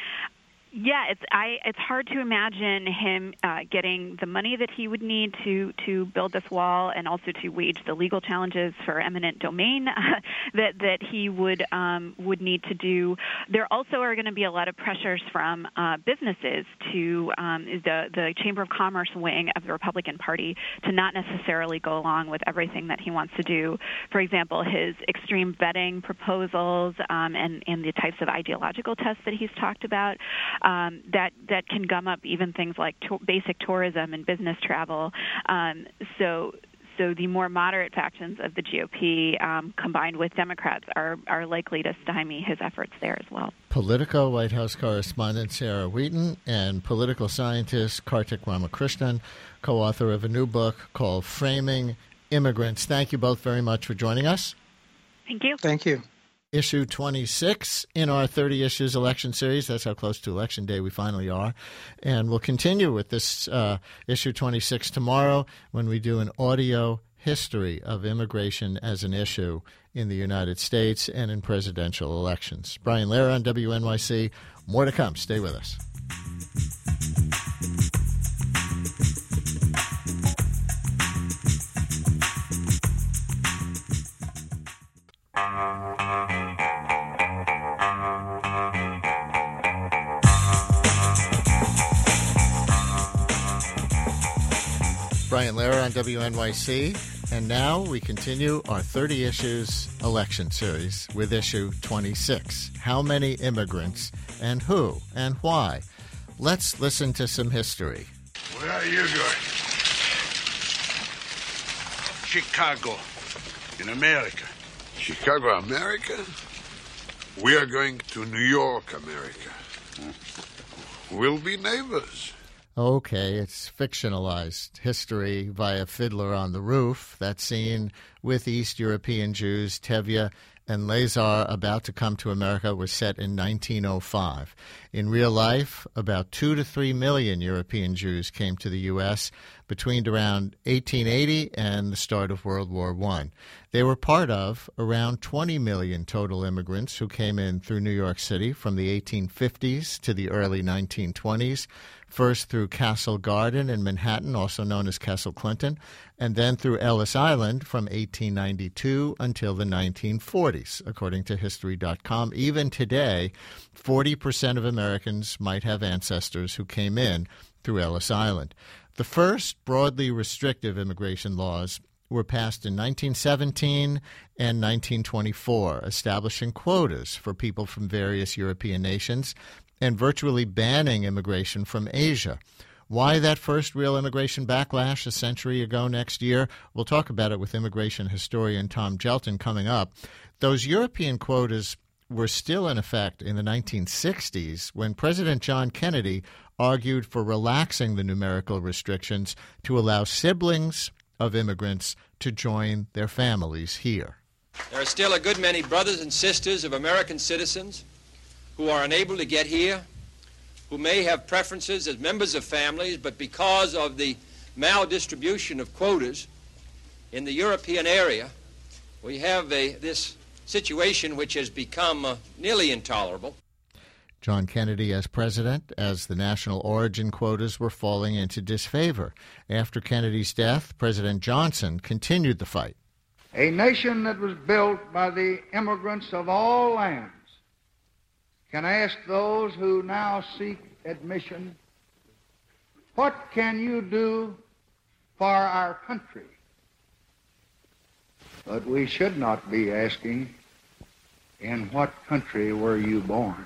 Yeah, it's I. It's hard to imagine him uh, getting the money that he would need to to build this wall, and also to wage the legal challenges for eminent domain uh, that that he would um, would need to do. There also are going to be a lot of pressures from uh, businesses to um, the the Chamber of Commerce wing of the Republican Party to not necessarily go along with everything that he wants to do. For example, his extreme vetting proposals um, and and the types of ideological tests that he's talked about. Um, that that can gum up even things like to- basic tourism and business travel. Um, so, so the more moderate factions of the G O P, um, combined with Democrats, are are likely to stymie his efforts there as well. Politico White House correspondent Sarah Wheaton and political scientist Kartik Ramakrishnan, co-author of a new book called Framing Immigrants. Thank you both very much for joining us. Thank you. Thank you. Issue twenty-six in our thirty Issues election series. That's how close to Election Day we finally are. And we'll continue with this uh, issue twenty-six tomorrow when we do an audio history of immigration as an issue in the United States and in presidential elections. Brian Lehrer on W N Y C. More to come. Stay with us. Brian Lehrer on W N Y C. And now we continue our thirty Issues election series with issue twenty-six. How many immigrants and who and why? Let's listen to some history. Where are you going? Chicago, in America. Chicago, America? We are going to New York, America. We'll be neighbors. Okay, it's fictionalized history via Fiddler on the Roof. That scene with East European Jews, Tevye and Lazar, about to come to America was set in nineteen oh five. In real life, about two to three million European Jews came to the U S between around eighteen eighty and the start of World War One. They were part of around twenty million total immigrants who came in through New York City from the eighteen fifties to the early nineteen twenties, first through Castle Garden in Manhattan, also known as Castle Clinton, and then through Ellis Island from eighteen ninety-two until the nineteen forties, according to History dot com. Even today, forty percent of Americans might have ancestors who came in through Ellis Island. The first broadly restrictive immigration laws were passed in nineteen seventeen and nineteen twenty-four, establishing quotas for people from various European nations and virtually banning immigration from Asia. Why that first real immigration backlash a century ago next year? We'll talk about it with immigration historian Tom Gelton coming up. Those European quotas were still in effect in the nineteen sixties when President John Kennedy argued for relaxing the numerical restrictions to allow siblings of immigrants to join their families here. There are still a good many brothers and sisters of American citizens who are unable to get here, who may have preferences as members of families, but because of the maldistribution of quotas in the European area, we have a, this situation which has become uh, nearly intolerable. John Kennedy as president, as the national origin quotas were falling into disfavor. After Kennedy's death, President Johnson continued the fight. A nation that was built by the immigrants of all lands can ask those who now seek admission, what can you do for our country? But we should not be asking, in what country were you born?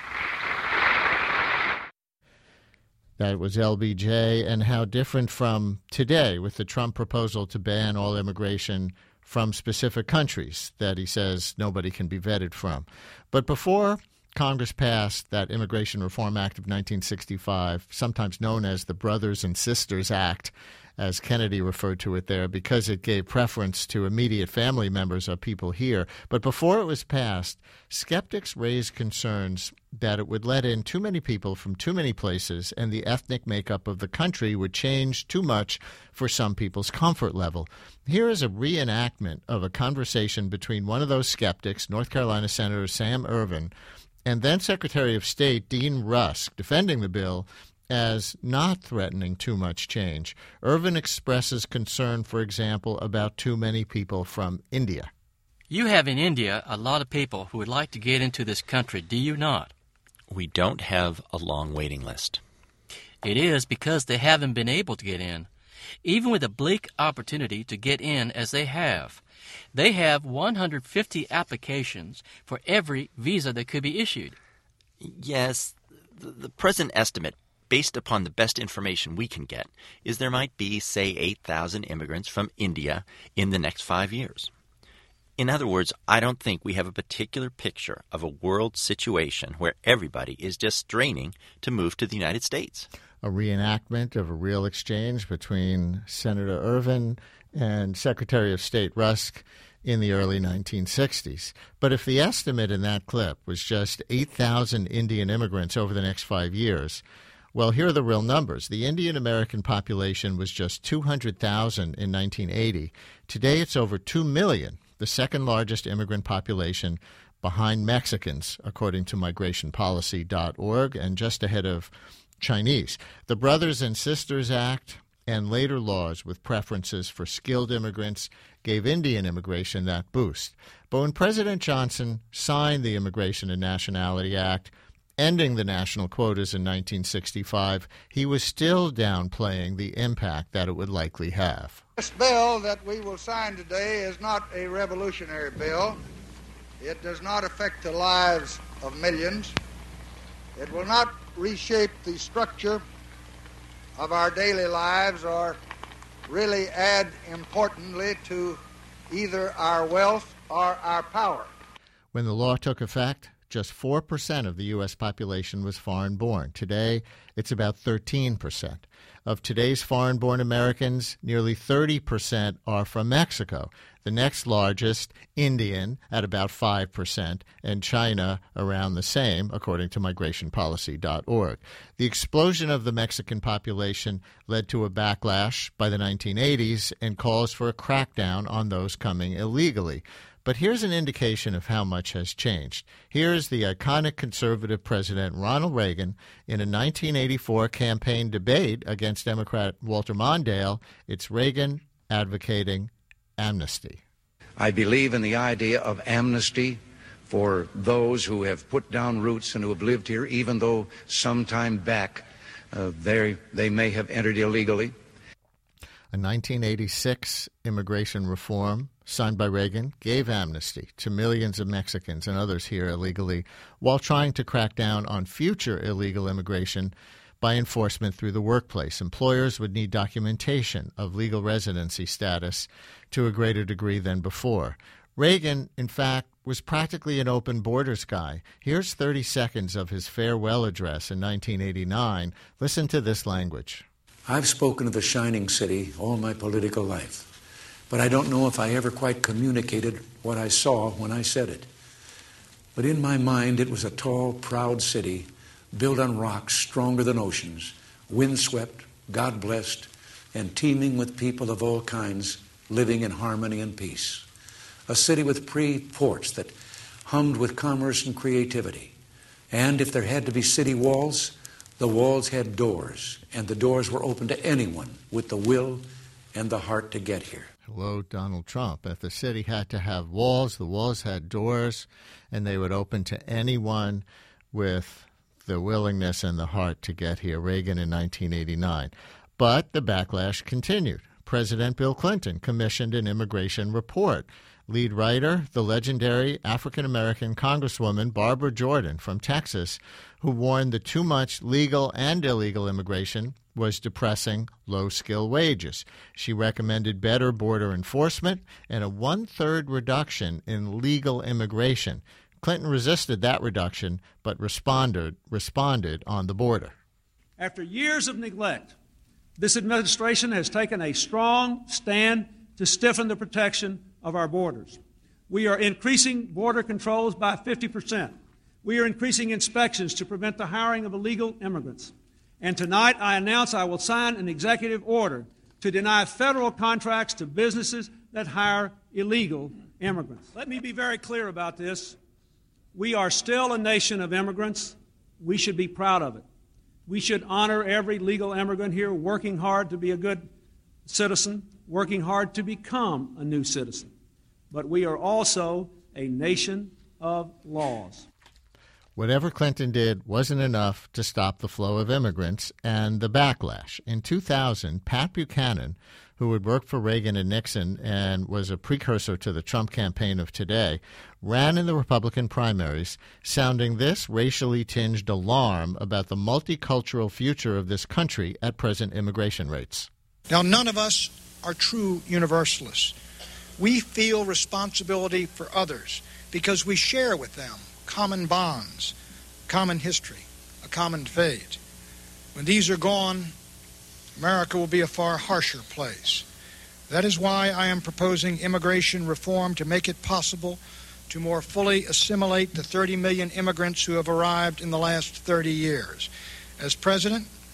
That was L B J, and how different from today with the Trump proposal to ban all immigration from specific countries that he says nobody can be vetted from. But before Congress passed that Immigration Reform Act of nineteen sixty-five, sometimes known as the Brothers and Sisters Act, as Kennedy referred to it there, because it gave preference to immediate family members of people here. But before it was passed, skeptics raised concerns that it would let in too many people from too many places and the ethnic makeup of the country would change too much for some people's comfort level. Here is a reenactment of a conversation between one of those skeptics, North Carolina Senator Sam Ervin, and then Secretary of State Dean Rusk, defending the bill as not threatening too much change. Ervin expresses concern, for example, about too many people from India. You have in India a lot of people who would like to get into this country, do you not? We don't have a long waiting list. It is because they haven't been able to get in, even with a bleak opportunity to get in as they have. They have one hundred fifty applications for every visa that could be issued. Yes, the, the present estimate, based upon the best information we can get, is there might be, say, eight thousand immigrants from India in the next five years. In other words, I don't think we have a particular picture of a world situation where everybody is just straining to move to the United States. A reenactment of a real exchange between Senator Ervin and Secretary of State Rusk in the early nineteen sixties. But if the estimate in that clip was just eight thousand Indian immigrants over the next five years, Well, here are the real numbers. The Indian American population was just two hundred thousand in nineteen eighty. Today it's over two million, the second largest immigrant population behind Mexicans, according to migration policy dot org, and just ahead of Chinese. The Brothers and Sisters Act and later laws with preferences for skilled immigrants gave Indian immigration that boost. But when President Johnson signed the Immigration and Nationality Act, ending the national quotas in nineteen sixty-five, he was still downplaying the impact that it would likely have. This bill that we will sign today is not a revolutionary bill. It does not affect the lives of millions. It will not reshape the structure of our daily lives or really add importantly to either our wealth or our power. When the law took effect, just four percent of the U S population was foreign-born. Today, it's about thirteen percent. Of today's foreign-born Americans, nearly thirty percent are from Mexico. The next largest, Indian, at about five percent, and China around the same, according to migration policy dot org. The explosion of the Mexican population led to a backlash by the nineteen eighties and calls for a crackdown on those coming illegally. But here's an indication of how much has changed. Here's the iconic conservative President Ronald Reagan in a nineteen eighty-four campaign debate against Democrat Walter Mondale. It's Reagan advocating amnesty. I believe in the idea of amnesty for those who have put down roots and who have lived here, even though some time back uh, they, they may have entered illegally. A nineteen eighty-six immigration reform signed by Reagan gave amnesty to millions of Mexicans and others here illegally, while trying to crack down on future illegal immigration by enforcement through the workplace. Employers would need documentation of legal residency status to a greater degree than before. Reagan, in fact, was practically an open borders guy. Here's thirty seconds of his farewell address in nineteen eighty-nine. Listen to this language. I've spoken of the shining city all my political life, but I don't know if I ever quite communicated what I saw when I said it. But in my mind, it was a tall, proud city built on rocks stronger than oceans, windswept, God-blessed, and teeming with people of all kinds living in harmony and peace. A city with free ports that hummed with commerce and creativity. And if there had to be city walls, the walls had doors, and the doors were open to anyone with the will and the heart to get here. Hello, Donald Trump. If the city had to have walls, the walls had doors, and they would open to anyone with the willingness and the heart to get here. Reagan in nineteen eighty-nine. But the backlash continued. President Bill Clinton commissioned an immigration report. Lead writer, the legendary African-American Congresswoman Barbara Jordan from Texas, who warned that too much legal and illegal immigration was depressing low-skill wages. She recommended better border enforcement and a one-third reduction in legal immigration. Clinton resisted that reduction, but responded, responded on the border. After years of neglect, this administration has taken a strong stand to stiffen the protection of our borders. We are increasing border controls by fifty percent. We are increasing inspections to prevent the hiring of illegal immigrants. And tonight I announce I will sign an executive order to deny federal contracts to businesses that hire illegal immigrants. Let me be very clear about this. We are still a nation of immigrants. We should be proud of it. We should honor every legal immigrant here working hard to be a good citizen, working hard to become a new citizen. But we are also a nation of laws. Whatever Clinton did wasn't enough to stop the flow of immigrants and the backlash. In two thousand, Pat Buchanan, who had worked for Reagan and Nixon and was a precursor to the Trump campaign of today, ran in the Republican primaries, sounding this racially tinged alarm about the multicultural future of this country at present immigration rates. Now, none of us are true universalists. We feel responsibility for others because we share with them common bonds, common history, a common fate. When these are gone, America will be a far harsher place. That is why I am proposing immigration reform to make it possible to more fully assimilate the thirty million immigrants who have arrived in the last thirty years. As president,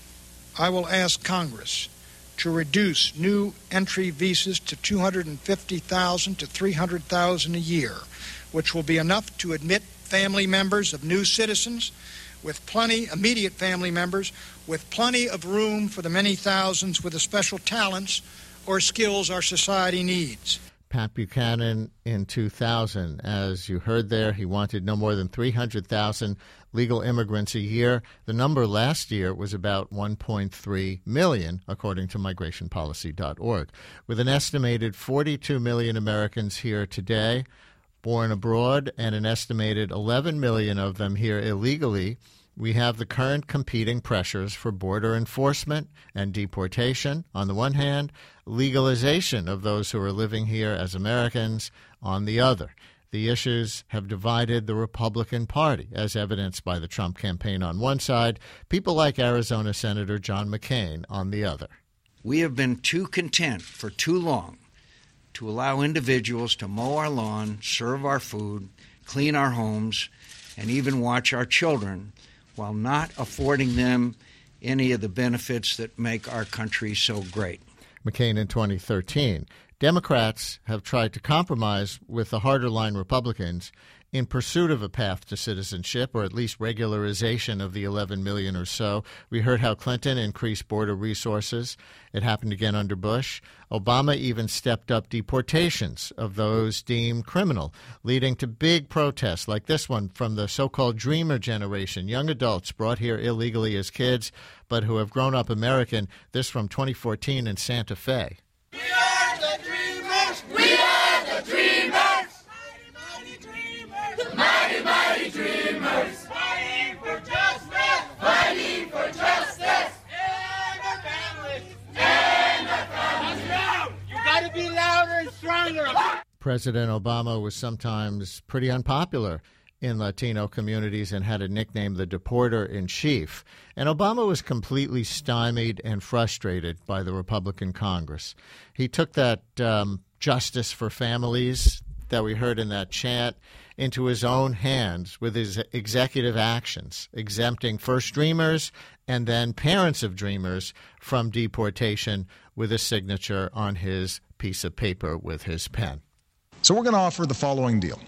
I will ask Congress to reduce new entry visas to two hundred fifty thousand to three hundred thousand a year, which will be enough to admit family members of new citizens with plenty, immediate family members, with plenty of room for the many thousands with the special talents or skills our society needs. Pat Buchanan in two thousand. As you heard there, he wanted no more than three hundred thousand legal immigrants a year. The number last year was about one point three million, according to migration policy dot org. With an estimated forty-two million Americans here today, born abroad, and an estimated eleven million of them here illegally, we have the current competing pressures for border enforcement and deportation on the one hand, legalization of those who are living here as Americans on the other. The issues have divided the Republican Party, as evidenced by the Trump campaign on one side, people like Arizona Senator John McCain on the other. We have been too content for too long to allow individuals to mow our lawn, serve our food, clean our homes, and even watch our children, while not affording them any of the benefits that make our country so great. McCain in twenty thirteen. Democrats have tried to compromise with the harder-line Republicans in pursuit of a path to citizenship, or at least regularization of the eleven million or so. We heard how Clinton increased border resources. It happened again under Bush. Obama even stepped up deportations of those deemed criminal, leading to big protests like this one from the so-called Dreamer generation, young adults brought here illegally as kids, but who have grown up American. This from twenty fourteen in Santa Fe. We are the dreamers! We are the dreamers! Mighty, mighty dreamers! Mighty, mighty dreamers! Fighting for justice! Fighting for justice! And our families! And our families! You gotta be louder and stronger! President Obama was sometimes pretty unpopular in Latino communities and had a nickname, the Deporter-in-Chief. And Obama was completely stymied and frustrated by the Republican Congress. He took that um, justice for families that we heard in that chant into his own hands with his executive actions, exempting first dreamers and then parents of dreamers from deportation with a signature on his piece of paper with his pen. So we're going to offer the following deal.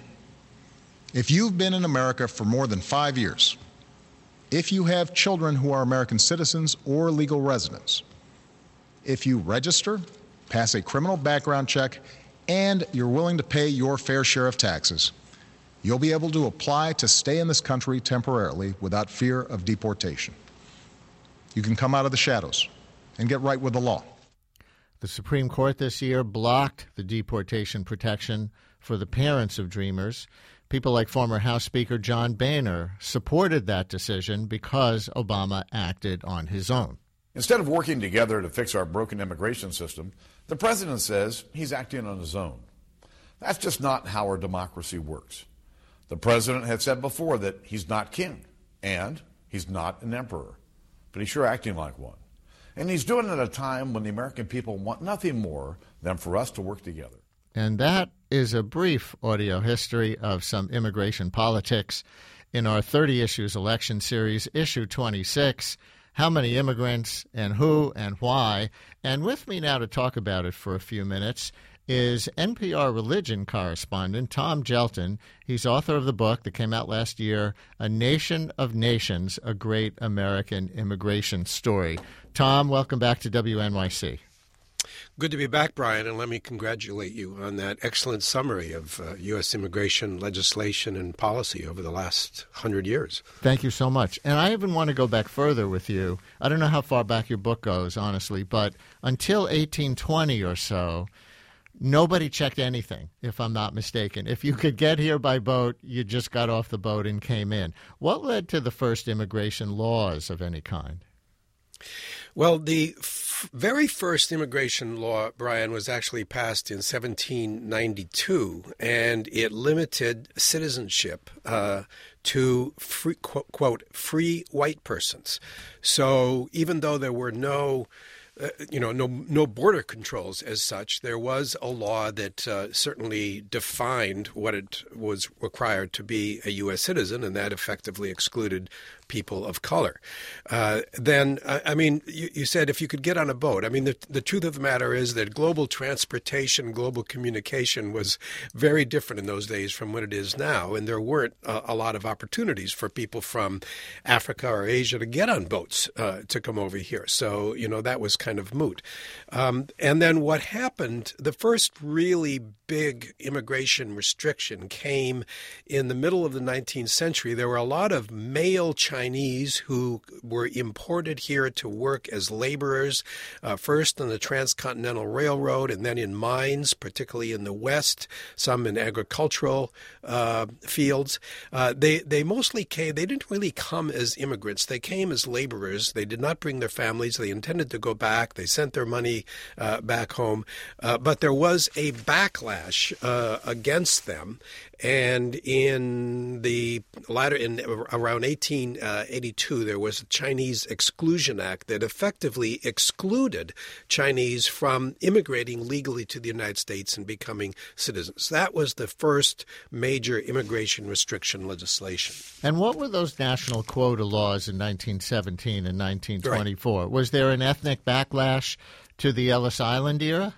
If you've been in America for more than five years, if you have children who are American citizens or legal residents, if you register, pass a criminal background check, and you're willing to pay your fair share of taxes, you'll be able to apply to stay in this country temporarily without fear of deportation. You can come out of the shadows and get right with the law. The Supreme Court this year blocked the deportation protection for the parents of dreamers. People like former House Speaker John Boehner supported that decision because Obama acted on his own. Instead of working together to fix our broken immigration system, the president says he's acting on his own. That's just not how our democracy works. The president had said before that he's not king, and he's not an emperor, but he's sure acting like one. And he's doing it at a time when the American people want nothing more than for us to work together. And that is a brief audio history of some immigration politics in our thirty issues election series, issue twenty-six, How Many Immigrants and Who and Why? And with me now to talk about it for a few minutes is N P R religion correspondent Tom Gelton. He's author of the book that came out last year, A Nation of Nations, A Great American Immigration Story. Tom, welcome back to W N Y C. Good to be back, Brian, and let me congratulate you on that excellent summary of uh, U S immigration legislation and policy over the last hundred years. Thank you so much. And I even want to go back further with you. I don't know how far back your book goes, honestly, but until eighteen twenty or so, nobody checked anything, if I'm not mistaken. If you could get here by boat, you just got off the boat and came in. What led to the first immigration laws of any kind? Well, the f- very first immigration law, Brian, was actually passed in seventeen ninety-two, and it limited citizenship uh, to, free, quote, quote, free white persons. So even though there were no uh, you know, no no border controls as such. There was a law that uh, certainly defined what it was required to be a U S citizen, and that effectively excluded people of color. Uh, then, uh, I mean, you, you said if you could get on a boat. I mean, the, the truth of the matter is that global transportation, global communication was very different in those days from what it is now, and there weren't uh, a lot of opportunities for people from Africa or Asia to get on boats uh, to come over here. So, you know, that was kind of moot. Um, and then what happened, the first really big immigration restriction came in the middle of the nineteenth century. There were a lot of male Chinese who were imported here to work as laborers, uh, first on the Transcontinental Railroad and then in mines, particularly in the West, some in agricultural uh, fields. Uh, they, they mostly came, they didn't really come as immigrants. They came as laborers. They did not bring their families. They intended to go back. They sent their money uh, back home. Uh, but there was a backlash uh, against them. And in the latter, in around eighteen eighty-two, there was a Chinese Exclusion Act that effectively excluded Chinese from immigrating legally to the United States and becoming citizens. That was the first major immigration restriction legislation. And what were those national quota laws in nineteen seventeen and nineteen twenty-four? Right. Was there an ethnic backlash to the Ellis Island era?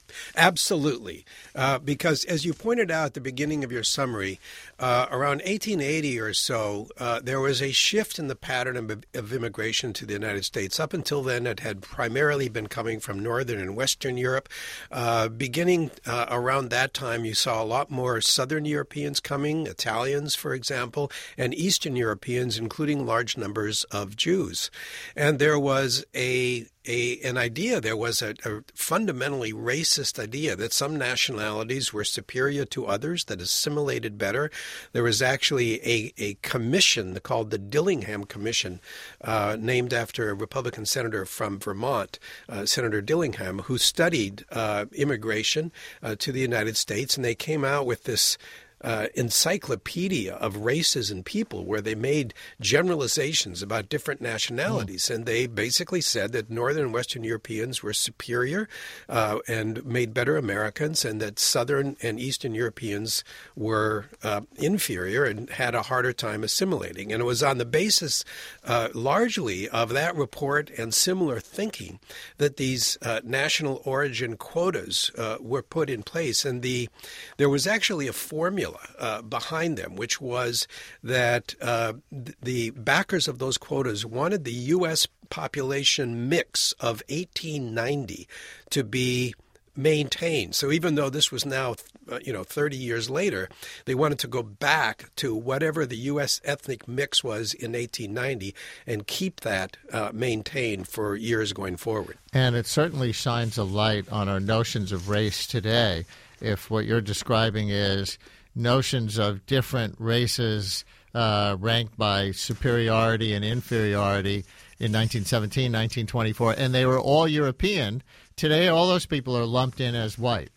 Absolutely, uh, because as you pointed out at the beginning of your summary, uh, around eighteen eighty or so, uh, there was a shift in the pattern of, of immigration to the United States. Up until then, it had primarily been coming from Northern and Western Europe. Uh, beginning uh, around that time, you saw a lot more Southern Europeans coming, Italians, for example, and Eastern Europeans, including large numbers of Jews. And there was a A, an idea, there was a, a fundamentally racist idea that some nationalities were superior to others, that assimilated better. There was actually a, a commission called the Dillingham Commission, uh, named after a Republican senator from Vermont, uh, Senator Dillingham, who studied uh, immigration uh, to the United States, and they came out with this Uh, encyclopedia of races and people where they made generalizations about different nationalities. Mm. And they basically said that Northern and Western Europeans were superior uh, and made better Americans, and that Southern and Eastern Europeans were uh, inferior and had a harder time assimilating. And it was on the basis uh, largely of that report and similar thinking that these uh, national origin quotas uh, were put in place. And the there was actually a formula Uh, behind them, which was that uh, th- the backers of those quotas wanted the U S population mix of eighteen ninety to be maintained. So even though this was now, uh, you know, thirty years later, they wanted to go back to whatever the U S ethnic mix was in eighteen ninety and keep that uh, maintained for years going forward. And it certainly shines a light on our notions of race today. If what you're describing is notions of different races uh, ranked by superiority and inferiority in nineteen seventeen, nineteen twenty-four, and they were all European. Today, all those people are lumped in as white.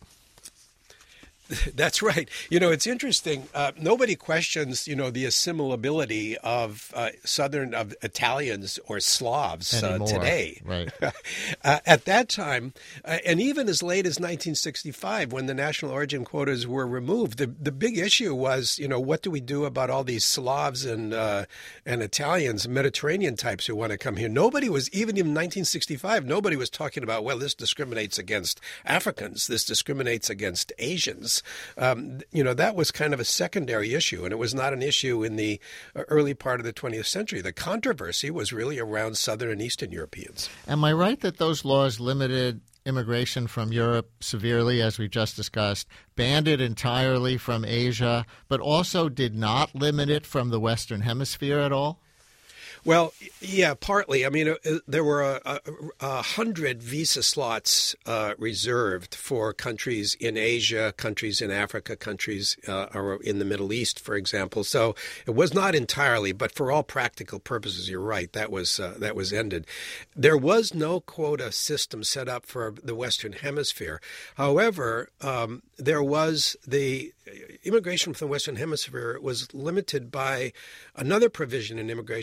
That's right. You know, it's interesting. Uh, nobody questions, you know, the assimilability of uh, Southern of Italians or Slavs uh, today. Right. uh, at that time, uh, and even as late as nineteen sixty-five, when the national origin quotas were removed, the the big issue was, you know, what do we do about all these Slavs and uh, and Italians, Mediterranean types who want to come here? Nobody was, even in nineteen sixty-five, nobody was talking about, well, this discriminates against Africans, this discriminates against Asians. Um, you know, that was kind of a secondary issue, and it was not an issue in the early part of the twentieth century. The controversy was really around Southern and Eastern Europeans. Am I right that those laws limited immigration from Europe severely, as we just discussed, banned it entirely from Asia, but also did not limit it from the Western Hemisphere at all? Well, yeah, partly. I mean, uh, there were a, a, a hundred visa slots uh, reserved for countries in Asia, countries in Africa, countries uh, or in the Middle East, for example. So it was not entirely, but for all practical purposes, you're right, that was uh, that was ended. There was no quota system set up for the Western Hemisphere. However, um, there was the immigration from the Western Hemisphere was limited by another provision in immigration legislation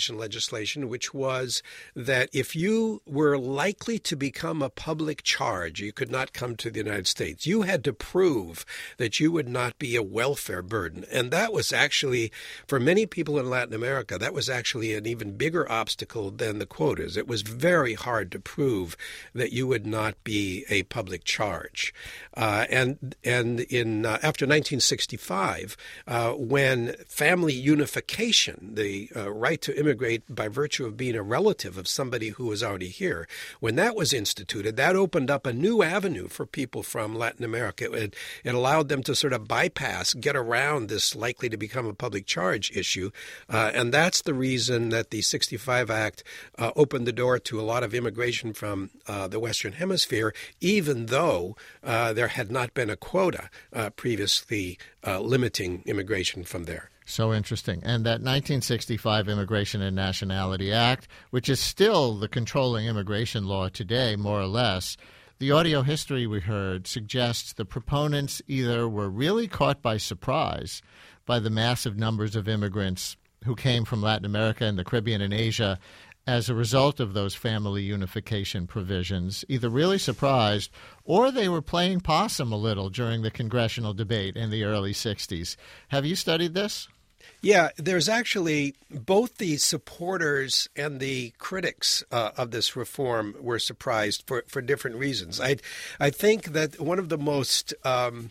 legislation, which was that if you were likely to become a public charge, you could not come to the United States. You had to prove that you would not be a welfare burden. And that was actually, for many people in Latin America, that was actually an even bigger obstacle than the quotas. It was very hard to prove that you would not be a public charge. Uh, and and in uh, after nineteen sixty-five, uh, when family unification, the uh, right to immigrate by virtue of being a relative of somebody who was already here, when that was instituted, that opened up a new avenue for people from Latin America. It, it allowed them to sort of bypass, get around this likely to become a public charge issue. Uh, and that's the reason that the sixty-five Act uh, opened the door to a lot of immigration from uh, the Western Hemisphere, even though uh, there had not been a quota uh, previously uh, limiting immigration from there. So interesting. And that nineteen sixty-five Immigration and Nationality Act, which is still the controlling immigration law today, more or less, the audio history we heard suggests the proponents either were really caught by surprise by the massive numbers of immigrants who came from Latin America and the Caribbean and Asia as a result of those family unification provisions, either really surprised or they were playing possum a little during the congressional debate in the early sixties. Have you studied this? Yeah, there's actually both the supporters and the critics uh, of this reform were surprised for, for different reasons. I I think that one of the most um,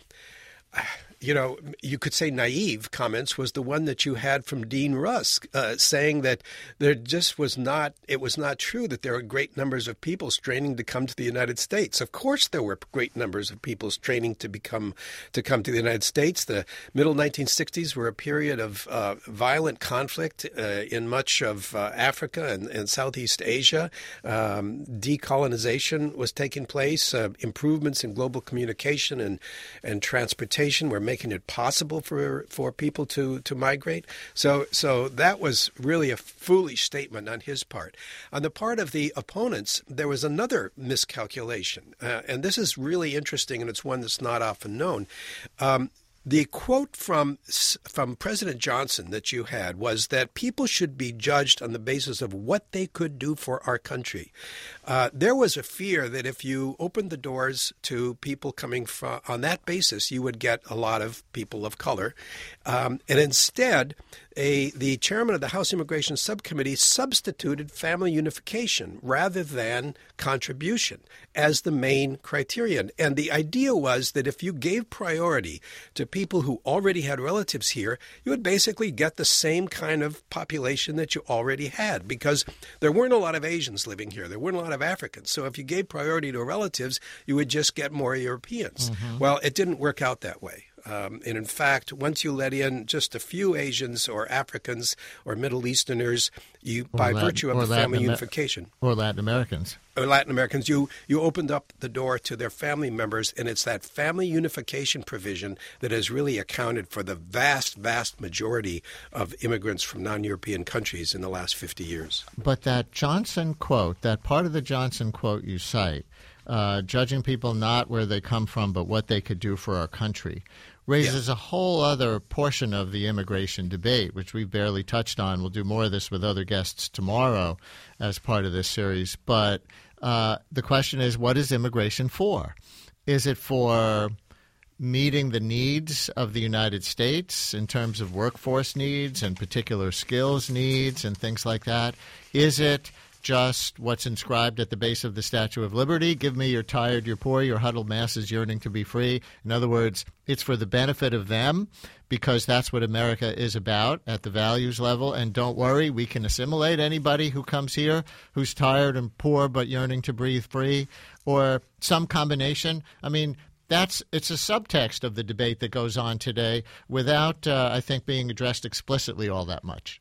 you know, you could say naive comments was the one that you had from Dean Rusk, uh, saying that there just was not, it was not true that there were great numbers of people straining to come to the United States. Of course, there were great numbers of people straining to become, to come to the United States. The middle nineteen sixties were a period of uh, violent conflict uh, in much of uh, Africa and, and Southeast Asia. Um, decolonization was taking place. Uh, improvements in global communication and, and transportation were making it possible for for people to to migrate. So so that was really a foolish statement on his part. On the part of the opponents, there was another miscalculation, uh, and this is really interesting, and it's one that's not often known. Um, The quote from from President Johnson that you had was that people should be judged on the basis of what they could do for our country. Uh, there was a fear that if you opened the doors to people coming from on that basis, you would get a lot of people of color. Um, and instead, a, the chairman of the House Immigration Subcommittee substituted family unification rather than contribution as the main criterion. And the idea was that if you gave priority to people who already had relatives here, you would basically get the same kind of population that you already had, because there weren't a lot of Asians living here. There weren't a lot of Africans. So if you gave priority to relatives, you would just get more Europeans. Mm-hmm. Well, it didn't work out that way. Um, and in fact, once you let in just a few Asians or Africans or Middle Easterners, you or by Latin, virtue of the Latin family Amer- unification. Or Latin Americans. Or Latin Americans, you, you opened up the door to their family members, and it's that family unification provision that has really accounted for the vast, vast majority of immigrants from non-European countries in the last fifty years. But that Johnson quote, that part of the Johnson quote you cite, uh, judging people not where they come from but what they could do for our country, raises yeah. a whole other portion of the immigration debate, which we've barely touched on. We'll do more of this with other guests tomorrow as part of this series. But uh, the question is, what is immigration for? Is it for meeting the needs of the United States in terms of workforce needs and particular skills needs and things like that? Is it just what's inscribed at the base of the Statue of Liberty? Give me your tired, your poor, your huddled masses yearning to be free. In other words, it's for the benefit of them because that's what America is about at the values level. And don't worry, we can assimilate anybody who comes here who's tired and poor but yearning to breathe free, or some combination. I mean, That's it's a subtext of the debate that goes on today without, uh, I think, being addressed explicitly all that much.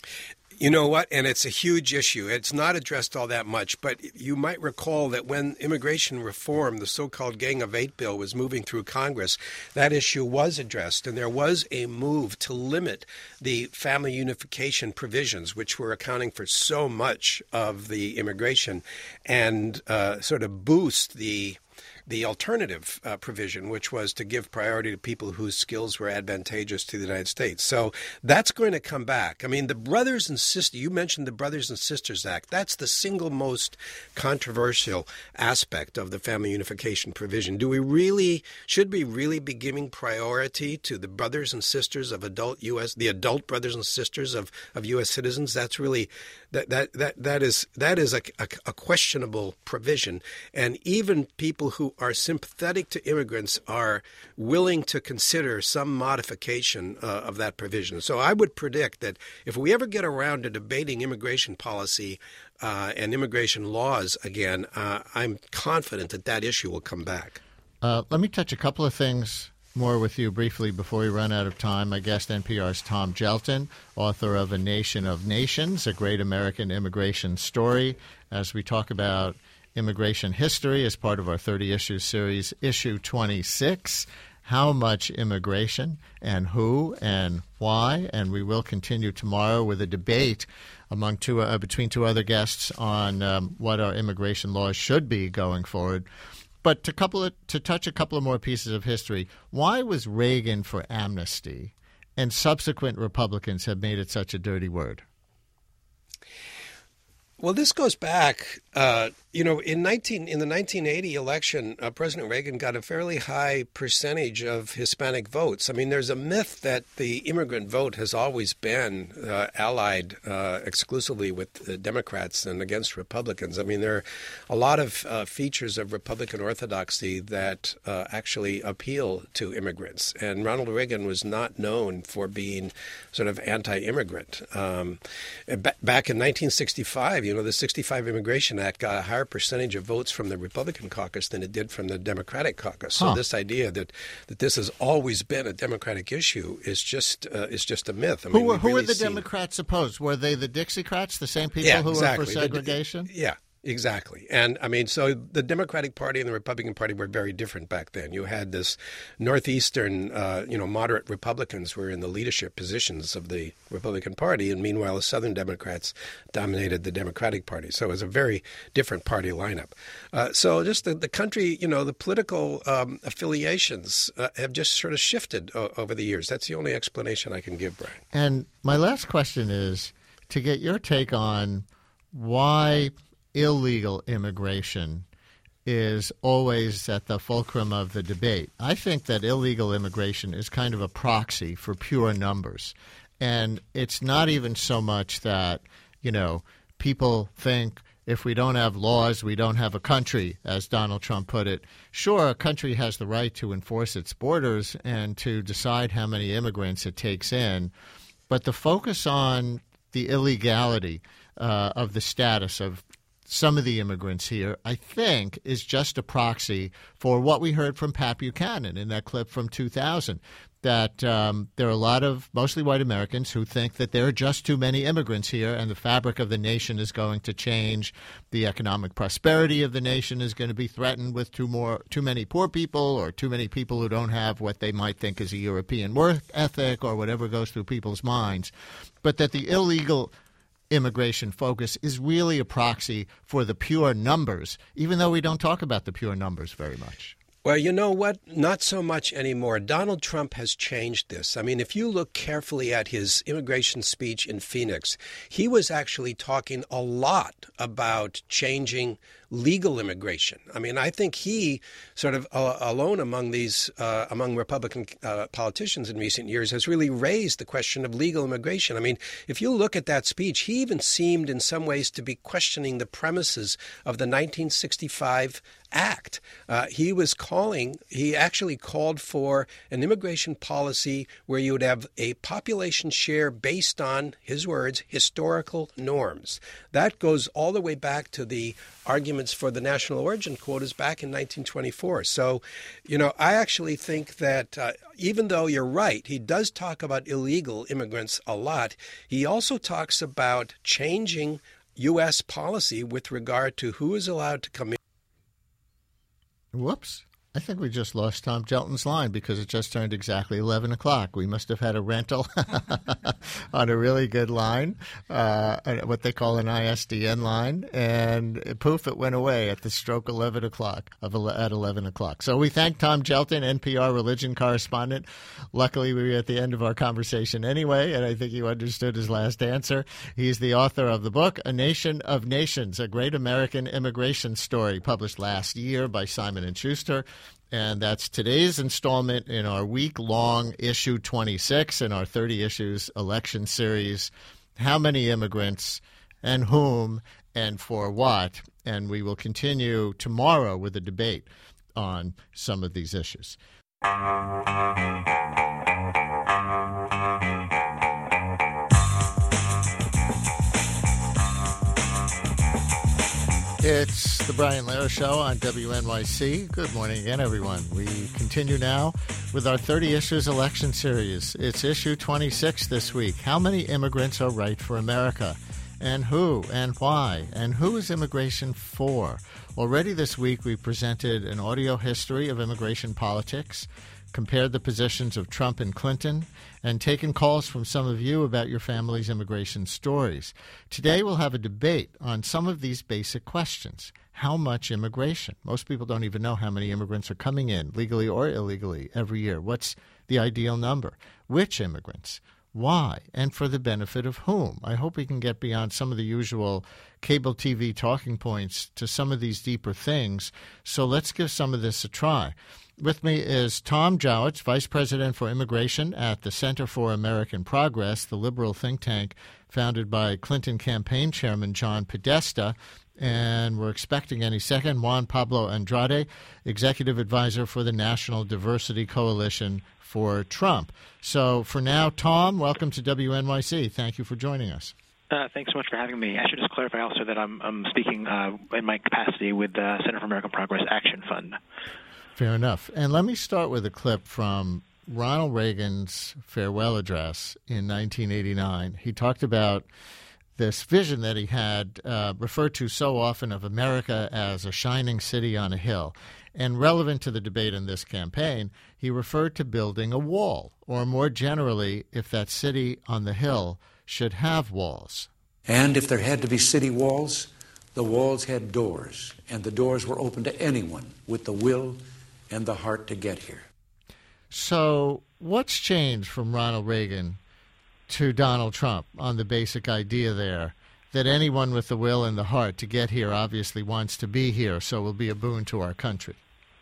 You know what? And it's a huge issue. It's not addressed all that much, but you might recall that when immigration reform, the so-called Gang of Eight bill, was moving through Congress, that issue was addressed, and there was a move to limit the family unification provisions, which were accounting for so much of the immigration, and uh, sort of boost the the alternative uh, provision, which was to give priority to people whose skills were advantageous to the United States. So that's going to come back. I mean, the Brothers and Sisters, you mentioned the Brothers and Sisters Act. That's the single most controversial aspect of the family unification provision. Do we really, should we really be giving priority to the brothers and sisters of adult U S, the adult brothers and sisters of, of U S citizens? That's really, that that that that is that is a, a, a questionable provision. And even people who are sympathetic to immigrants are willing to consider some modification uh, of that provision. So I would predict that if we ever get around to debating immigration policy uh, and immigration laws again, uh, I'm confident that that issue will come back. Uh, let me touch a couple of things more with you briefly before we run out of time. My guest, N P R's Tom Gelton, author of A Nation of Nations, A Great American Immigration Story, as we talk about immigration history as part of our thirty-issue series, Issue twenty-six, How Much Immigration and Who and Why? And we will continue tomorrow with a debate among two uh, between two other guests on um, what our immigration laws should be going forward. But to couple of, to touch a couple of more pieces of history, why was Reagan for amnesty and subsequent Republicans have made it such a dirty word? Well, this goes back, uh, you know, in nineteen in the nineteen eighty election, uh, President Reagan got a fairly high percentage of Hispanic votes. I mean, there's a myth that the immigrant vote has always been uh, allied uh, exclusively with the Democrats and against Republicans. I mean, there are a lot of uh, features of Republican orthodoxy that uh, actually appeal to immigrants. And Ronald Reagan was not known for being sort of anti-immigrant. Um, b- back in nineteen sixty-five, you know, the sixty-five Immigration Act got a higher percentage of votes from the Republican caucus than it did from the Democratic caucus. So huh. this idea that, that this has always been a Democratic issue is just uh, is just a myth. I mean, who were, who really were the seen... Democrats opposed? Were they the Dixiecrats, the same people yeah, who exactly. were for segregation? The, yeah. Exactly. And I mean, so the Democratic Party and the Republican Party were very different back then. You had this northeastern, uh, you know, moderate Republicans were in the leadership positions of the Republican Party. And meanwhile, the Southern Democrats dominated the Democratic Party. So it was a very different party lineup. Uh, so just the, the country, you know, the political um, affiliations uh, have just sort of shifted o- over the years. That's the only explanation I can give, Brian. And my last question is to get your take on why illegal immigration is always at the fulcrum of the debate. I think that illegal immigration is kind of a proxy for pure numbers. And it's not even so much that, you know, people think if we don't have laws, we don't have a country, as Donald Trump put it. Sure, a country has the right to enforce its borders and to decide how many immigrants it takes in. But the focus on the illegality uh, of the status of some of the immigrants here, I think, is just a proxy for what we heard from Pat Buchanan in that clip from two thousand, that um, there are a lot of mostly white Americans who think that there are just too many immigrants here and the fabric of the nation is going to change. The economic prosperity of the nation is going to be threatened with too more, too many poor people or too many people who don't have what they might think is a European work ethic or whatever goes through people's minds. But that the illegal immigration focus is really a proxy for the pure numbers, even though we don't talk about the pure numbers very much. Well, you know what? Not so much anymore. Donald Trump has changed this. I mean, if you look carefully at his immigration speech in Phoenix, he was actually talking a lot about changing legal immigration. I mean, I think he sort of uh, alone among these, uh, among Republican uh, politicians in recent years has really raised the question of legal immigration. I mean, if you look at that speech, he even seemed in some ways to be questioning the premises of the nineteen sixty-five Act. Uh, he was calling, he actually called for an immigration policy where you would have a population share based on, his words, historical norms. That goes all the way back to the arguments for the national origin quotas back in nineteen twenty-four. So, you know, I actually think that uh, even though you're right, he does talk about illegal immigrants a lot, he also talks about changing U S policy with regard to who is allowed to come in. Whoops. I think we just lost Tom Jelton's line because it just turned exactly eleven o'clock. We must have had a rental on a really good line, uh, what they call an I S D N line, and poof, it went away at the stroke eleven o'clock of at eleven o'clock. So we thank Tom Jelton, N P R religion correspondent. Luckily, we were at the end of our conversation anyway, and I think you understood his last answer. He's the author of the book, A Nation of Nations, A Great American Immigration Story, published last year by Simon and Schuster. And that's today's installment in our week-long issue twenty-six in our thirty issues election series, How Many Immigrants and Whom and For What? And we will continue tomorrow with a debate on some of these issues. It's the Brian Lehrer Show on W N Y C. Good morning again, everyone. We continue now with our thirty Issues election series. It's issue twenty-six this week. How many immigrants are right for America? And who and why? And who is immigration for? Already this week, we presented an audio history of immigration politics, compared the positions of Trump and Clinton, and taken calls from some of you about your family's immigration stories. Today we'll have a debate on some of these basic questions. How much immigration? Most people don't even know how many immigrants are coming in, legally or illegally, every year. What's the ideal number? Which immigrants? Why? And for the benefit of whom? I hope we can get beyond some of the usual cable T V talking points to some of these deeper things. So let's give some of this a try. With me is Tom Jowett, Vice President for Immigration at the Center for American Progress, the liberal think tank founded by Clinton campaign chairman John Podesta. And we're expecting any second Juan Pablo Andrade, Executive Advisor for the National Diversity Coalition for Trump. So for now, Tom, welcome to W N Y C. Thank you for joining us. Uh, thanks so much for having me. I should just clarify also that I'm, I'm speaking uh, in my capacity with the Center for American Progress Action Fund. Fair enough. And let me start with a clip from Ronald Reagan's farewell address in nineteen eighty-nine. He talked about this vision that he had uh, referred to so often of America as a shining city on a hill. And relevant to the debate in this campaign, he referred to building a wall, or more generally, if that city on the hill should have walls. And if there had to be city walls, the walls had doors, and the doors were open to anyone with the will and the heart to get here. So what's changed from Ronald Reagan to Donald Trump on the basic idea there that anyone with the will and the heart to get here obviously wants to be here, so will be a boon to our country?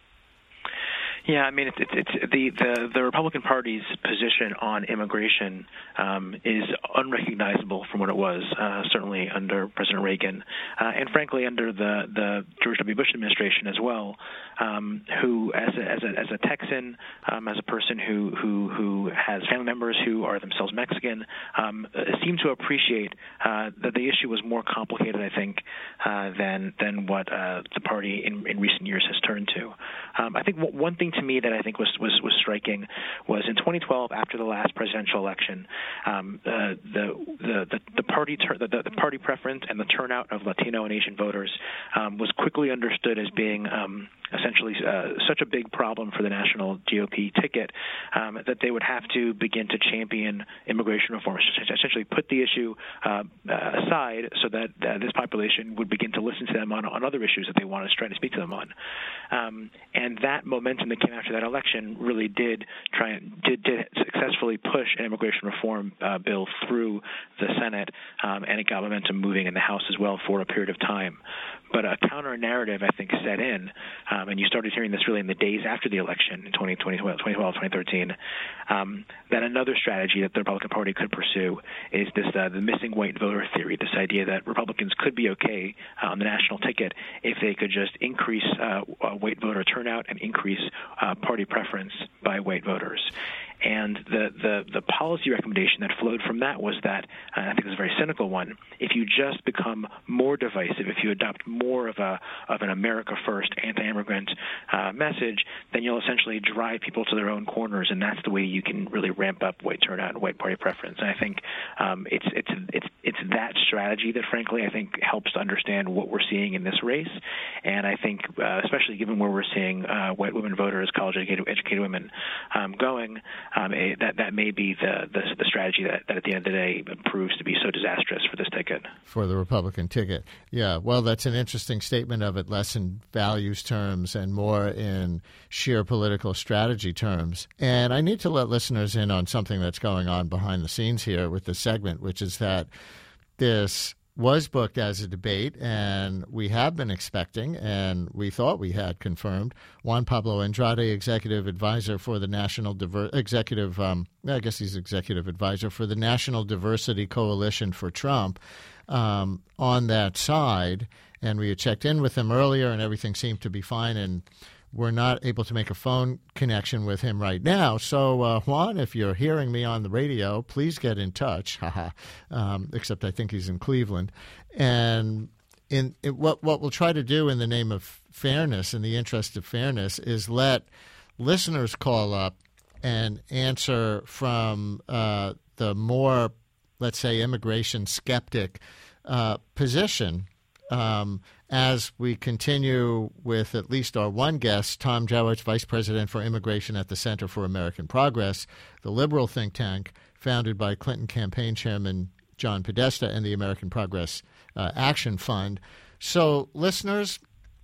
Yeah, I mean, it's, it's, it's the, the the Republican Party's position on immigration um, is unrecognizable from what it was, uh, certainly under President Reagan, uh, and frankly under the, the George W. Bush administration as well, um, who, as a, as a, as a Texan, um, as a person who, who, who has family members who are themselves Mexican, um, seem to appreciate uh, that the issue was more complicated, I think, uh, than than what uh, the party in, in recent years has turned to. Um, I think one thing to me that I think was, was, was striking was in twenty twelve, after the last presidential election, um, uh, the, the, the, the, party ter- the, the party preference and the turnout of Latino and Asian voters um, was quickly understood as being um, essentially uh, such a big problem for the national G O P ticket um, that they would have to begin to champion immigration reform, essentially put the issue uh, aside so that uh, this population would begin to listen to them on, on other issues that they wanted to try to speak to them on. Um, and that momentum that came after that election really did try and did, did successfully push an immigration reform uh, bill through the Senate, um, and it got momentum moving in the House as well for a period of time. But a counter-narrative, I think, set in, um, and you started hearing this really in the days after the election in twenty twelve, twenty thirteen, um, that another strategy that the Republican Party could pursue is this uh, the missing white voter theory, this idea that Republicans could be okay uh, on the national ticket if they could just increase uh, white voter turnout and increase uh, party preference by white voters. And the, the, the policy recommendation that flowed from that was that, uh, I think it was a very cynical one, if you just become more divisive, if you adopt more of a of an America First anti-immigrant uh, message, then you'll essentially drive people to their own corners, and that's the way you can really ramp up white turnout and white party preference. And I think um, it's it's it's it's that strategy that, frankly, I think helps to understand what we're seeing in this race. And I think, uh, especially given where we're seeing uh, white women voters, college-educated educated women um, going, um, a, that that may be the, the the strategy that, that at the end of the day proves to be so disastrous for this ticket. For the Republican ticket. Yeah, well, that's an interesting statement of it, less in values terms and more in sheer political strategy terms. And I need to let listeners in on something that's going on behind the scenes here with this segment, which is that this was booked as a debate, and we have been expecting, and we thought we had confirmed, Juan Pablo Andrade, executive advisor for the National Diver- Executive, um, I guess he's executive advisor for the National Diversity Coalition for Trump, um, on that side. And we had checked in with him earlier, and everything seemed to be fine, and we're not able to make a phone connection with him right now. So, uh, Juan, if you're hearing me on the radio, please get in touch. Haha. um, except I think he's in Cleveland. And in, in what what we'll try to do in the name of fairness, in the interest of fairness, is let listeners call up and answer from uh, the more, let's say, immigration skeptic uh, position. Um, as we continue with at least our one guest, Tom Jowett, Vice President for Immigration at the Center for American Progress, the liberal think tank founded by Clinton campaign chairman John Podesta and the American Progress uh, Action Fund. So listeners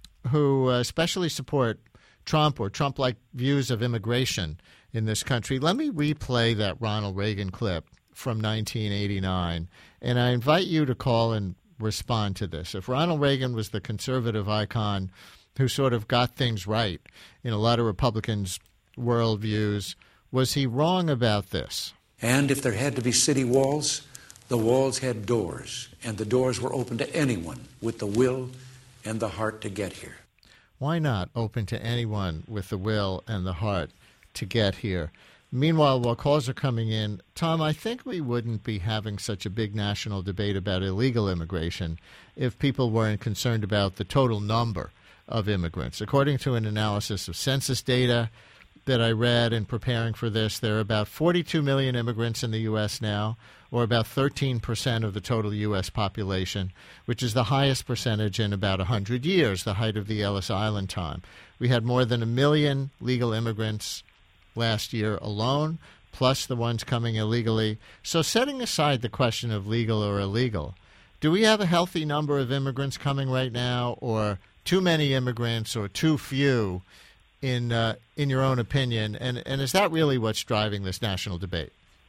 who uh, especially support Trump or Trump-like views of immigration in this country, let me replay that Ronald Reagan clip from nineteen eighty-nine, and I invite you to call and respond to this. If Ronald Reagan was the conservative icon who sort of got things right in a lot of Republicans' worldviews, was he wrong about this? And if there had to be city walls, the walls had doors, and the doors were open to anyone with the will and the heart to get here. Why not open to anyone with the will and the heart to get here? Meanwhile, while calls are coming in, Tom, I think we wouldn't be having such a big national debate about illegal immigration if people weren't concerned about the total number of immigrants. According to an analysis of census data that I read in preparing for this, there are about forty-two million immigrants in the U S now, or about thirteen percent of the total U S population, which is the highest percentage in about one hundred years, the height of the Ellis Island time. We had more than a million legal immigrants last year alone, plus the ones coming illegally. So setting aside the question of legal or illegal, do we have a healthy number of immigrants coming right now, or too many immigrants, or too few, in uh, in your own opinion? And, and is that really what's driving this national debate?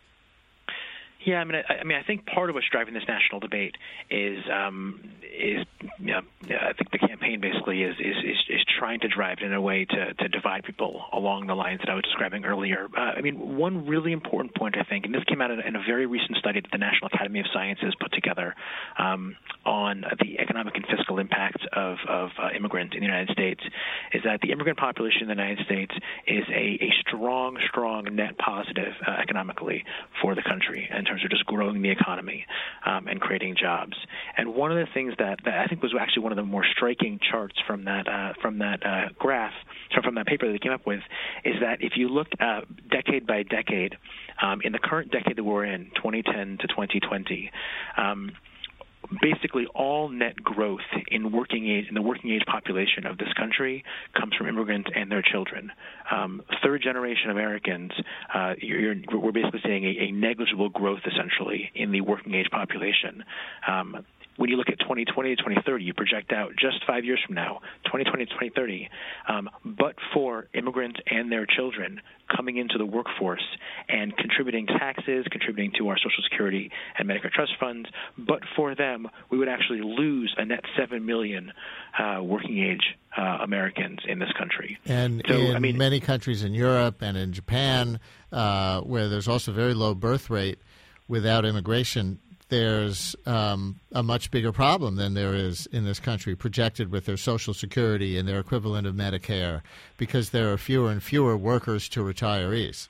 Yeah, I mean, I, I mean, I think part of what's driving this national debate is um, is you know, I think the campaign basically is is, is is trying to drive it in a way to to divide people along the lines that I was describing earlier. Uh, I mean, one really important point, I think, and this came out in, in a very recent study that the National Academy of Sciences put together um, on the economic and fiscal impacts of of uh, immigrants in the United States, is that the immigrant population in the United States is a, a strong, strong net positive uh, economically for the country in terms of just growing the economy um, and creating jobs. And one of the things that, that I think was actually one of the more striking charts from that uh, from that uh, graph, from that paper that they came up with, is that if you look uh, decade by decade, um, in the current decade that we're in, twenty ten to twenty twenty, um, basically all net growth in working age in the working age population of this country comes from immigrants and their children. Um, third generation Americans, uh, you're, you're, we're basically seeing a, a negligible growth essentially in the working age population. Um, when you look at twenty twenty to twenty thirty, you project out just five years from now, twenty twenty to twenty thirty, um, but for immigrants and their children coming into the workforce and contributing taxes, contributing to our Social Security and Medicare trust funds, but for them, we would actually lose a net seven million uh, working-age uh, Americans in this country. And so, in I mean, many countries in Europe and in Japan, uh, where there's also very low birth rate without immigration, there's um, a much bigger problem than there is in this country projected with their Social Security and their equivalent of Medicare, because there are fewer and fewer workers to retirees.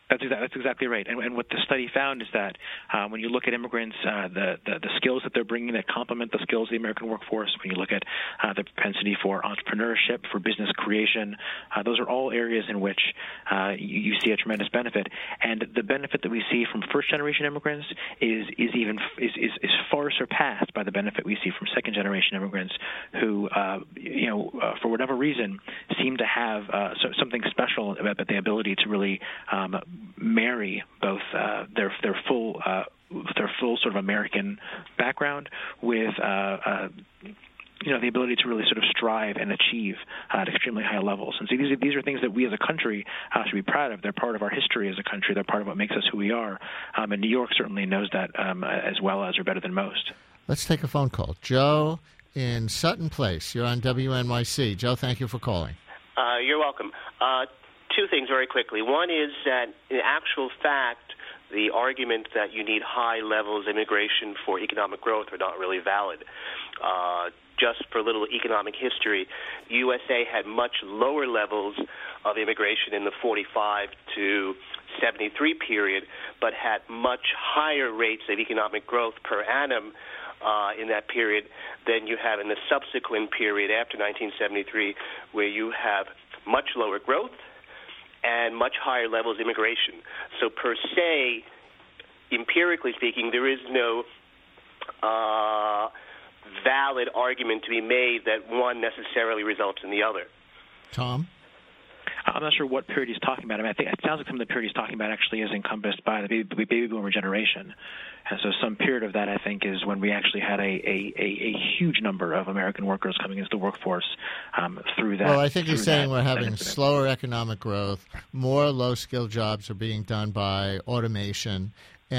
That's exactly, that's exactly right. And, and what the study found is that uh, when you look at immigrants, uh, the, the the skills that they're bringing that complement the skills of the American workforce, when you look at uh, the propensity for entrepreneurship, for business creation, uh, those are all areas in which uh, you, you see a tremendous benefit. And the benefit that we see from first-generation immigrants is is even is, is, is far surpassed by the benefit we see from second-generation immigrants who, uh, you know, uh, for whatever reason, seem to have uh, so, something special about the ability to really um, marry both uh, their their full uh, their full sort of American background with uh, uh, you know the ability to really sort of strive and achieve uh, at extremely high levels. And so these are, these are things that we as a country uh, should be proud of. They're part of our history as a country. They're part of what makes us who we are. Um, and New York certainly knows that um, as well as or better than most. Let's take a phone call. Joe in Sutton Place. You're on W N Y C. Joe, thank you for calling. Uh, you're welcome. Uh, two things very quickly. One is that, in actual fact, the argument that you need high levels of immigration for economic growth are not really valid. Uh, just for a little economic history, U S A had much lower levels of immigration in the forty-five to seventy-three period, but had much higher rates of economic growth per annum uh, in that period than you have in the subsequent period after nineteen seventy-three, where you have much lower growth and much higher levels of immigration. So per se, empirically speaking, there is no uh, valid argument to be made that one necessarily results in the other. Tom? I'm not sure what period he's talking about. I mean, I think it sounds like some of the period he's talking about actually is encompassed by the baby, baby boomer generation. And so some period of that, I think, is when we actually had a, a, a, a huge number of American workers coming into the workforce um, through that. Well, I think he's saying that, we're having slower economic growth, more low-skilled jobs are being done by automation,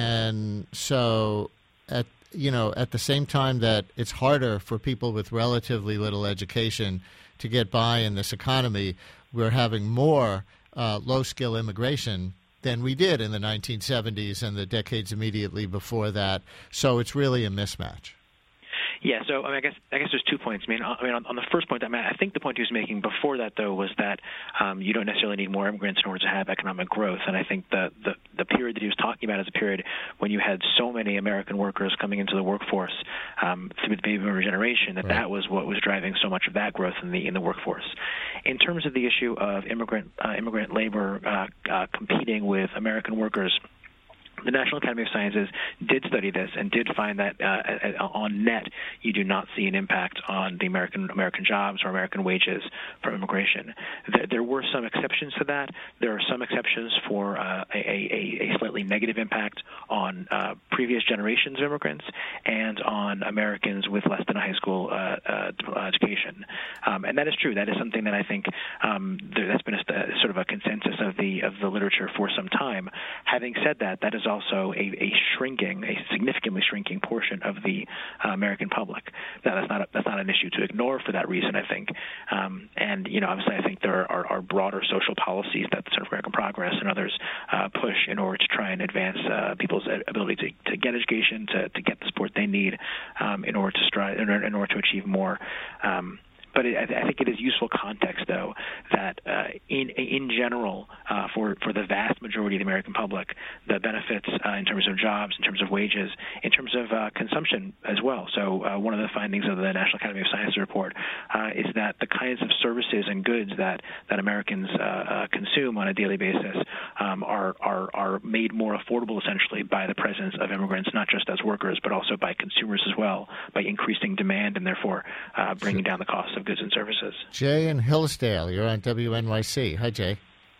and so at you know at the same time that it's harder for people with relatively little education to get by in this economy, we're having more uh, low-skill immigration than we did in the nineteen seventies and the decades immediately before that. So it's really a mismatch. Yeah, so I, mean, I guess I guess there's two points. I mean, I mean, on, on the first point, I mean, I think the point he was making before that, though, was that um, you don't necessarily need more immigrants in order to have economic growth. And I think the, the the period that he was talking about is a period when you had so many American workers coming into the workforce um, through the baby boomer generation that right. that was what was driving so much of that growth in the in the workforce. In terms of the issue of immigrant uh, immigrant labor uh, uh, competing with American workers, the National Academy of Sciences did study this and did find that uh, on net, you do not see an impact on the American American jobs or American wages from immigration. There, there were some exceptions to that. There are some exceptions for uh, a, a, a slightly negative impact on uh, previous generations of immigrants and on Americans with less than a high school uh, uh, education. Um, and that is true. That is something that I think um, there, that's been a, a sort of a consensus of the of the literature for some time. Having said that, that is also a, a shrinking, a significantly shrinking portion of the uh, American public. Now, that's not a, that's not an issue to ignore for that reason, I think. Um, and you know, obviously, I think there are, are broader social policies that the Center for American Progress and others uh, push in order to try and advance uh, people's ability to, to get education, to, to get the support they need um, in order to strive, in order, in order to achieve more. Um, But it, I think it is useful context, though, that uh, in in general, uh, for for the vast majority of the American public, the benefits uh, in terms of jobs, in terms of wages, in terms of uh, consumption as well. So uh, one of the findings of the National Academy of Sciences report uh, is that the kinds of services and goods that that Americans uh, uh, consume on a daily basis um, are are are made more affordable, essentially, by the presence of immigrants, not just as workers, but also by consumers as well, by increasing demand and therefore uh, bringing down the cost of goods and services. Jay in Hillsdale, you're on W N Y C. Hi, Jay.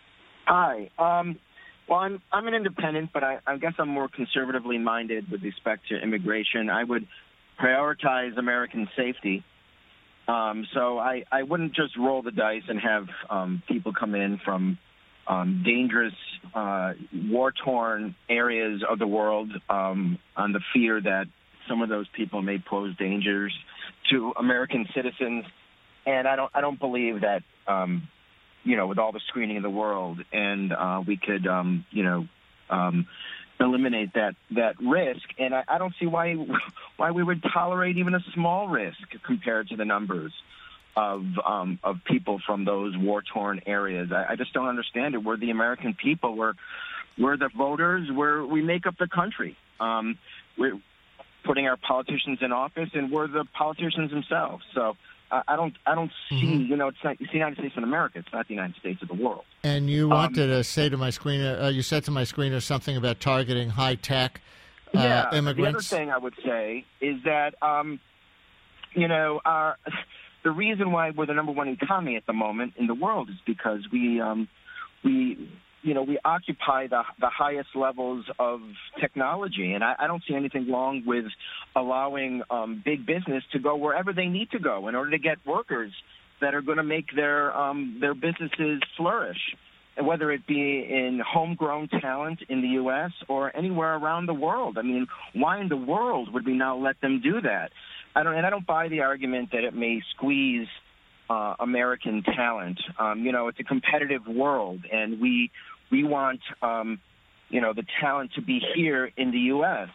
Hi. Um, well, I'm I'm an independent, but I, I guess I'm more conservatively minded with respect to immigration. I would prioritize American safety. Um, so I, I wouldn't just roll the dice and have um, people come in from um, dangerous, uh, war-torn areas of the world um, on the fear that some of those people may pose dangers to American citizens. And I don't I don't believe that, um, you know, with all the screening in the world, and uh, we could, um, you know, um, eliminate that, that risk. And I, I don't see why why we would tolerate even a small risk compared to the numbers of um, of people from those war-torn areas. I, I just don't understand it. We're the American people. We're we're the voters. We're, we make up the country. Um, we're putting our politicians in office, and we're the politicians themselves. So uh, I don't I don't see, mm-hmm. you know, it's, not, it's the United States of America. It's not the United States of the world. And you wanted um, to say to my screener, uh, you said to my screener something about targeting high-tech uh, yeah, immigrants. The other thing I would say is that, um, you know, our, the reason why we're the number one economy at the moment in the world is because we, um, we, you know, we occupy the the highest levels of technology, and I, I don't see anything wrong with allowing um, big business to go wherever they need to go in order to get workers that are going to make their um, their businesses flourish, and whether it be in homegrown talent in the U S or anywhere around the world. I mean, why in the world would we now let them do that? I don't, and I don't buy the argument that it may squeeze uh, American talent. Um, you know, it's a competitive world, and we we want um, you know the talent to be here in the U S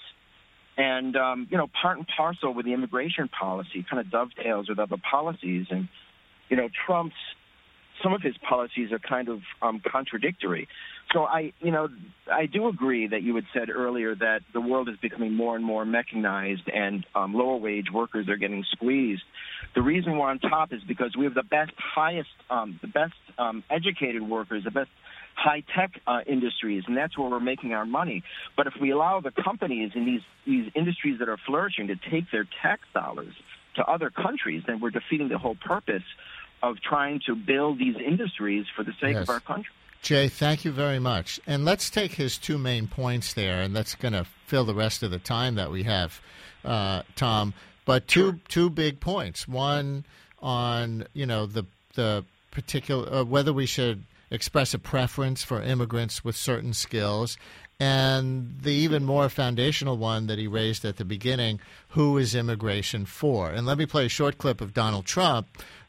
And um, you know, part and parcel with the immigration policy kind of dovetails with other policies, and you know, Trump's some of his policies are kind of um, contradictory. So I, you know, I do agree that you had said earlier that the world is becoming more and more mechanized, and um, lower wage workers are getting squeezed. The reason we're on top is because we have the best, highest, um, the best um, educated workers, the best high-tech uh, industries, and that's where we're making our money. But if we allow the companies in these, these industries that are flourishing to take their tax dollars to other countries, then we're defeating the whole purpose of trying to build these industries for the sake yes. of our country. Jay, thank you very much. And let's take his two main points there, and that's going to fill the rest of the time that we have, uh, Tom. But two sure. two big points. One on, you know, the the particular uh, whether we should express a preference for immigrants with certain skills, and the even more foundational one that he raised at the beginning, who is immigration for? And let me play a short clip of Donald Trump,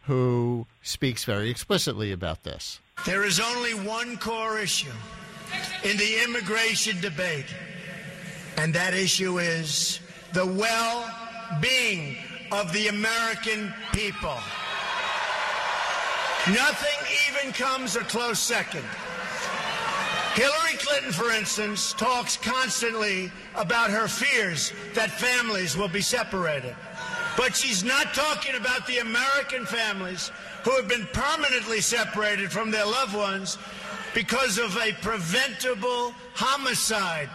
who speaks very explicitly about this. There is only one core issue in the immigration debate, and that issue is the well-being of the American people. Nothing even comes a close second. Hillary Clinton, for instance, talks constantly about her fears that families will be separated. But she's not talking about the American families who have been permanently separated from their loved ones because of a preventable homicide.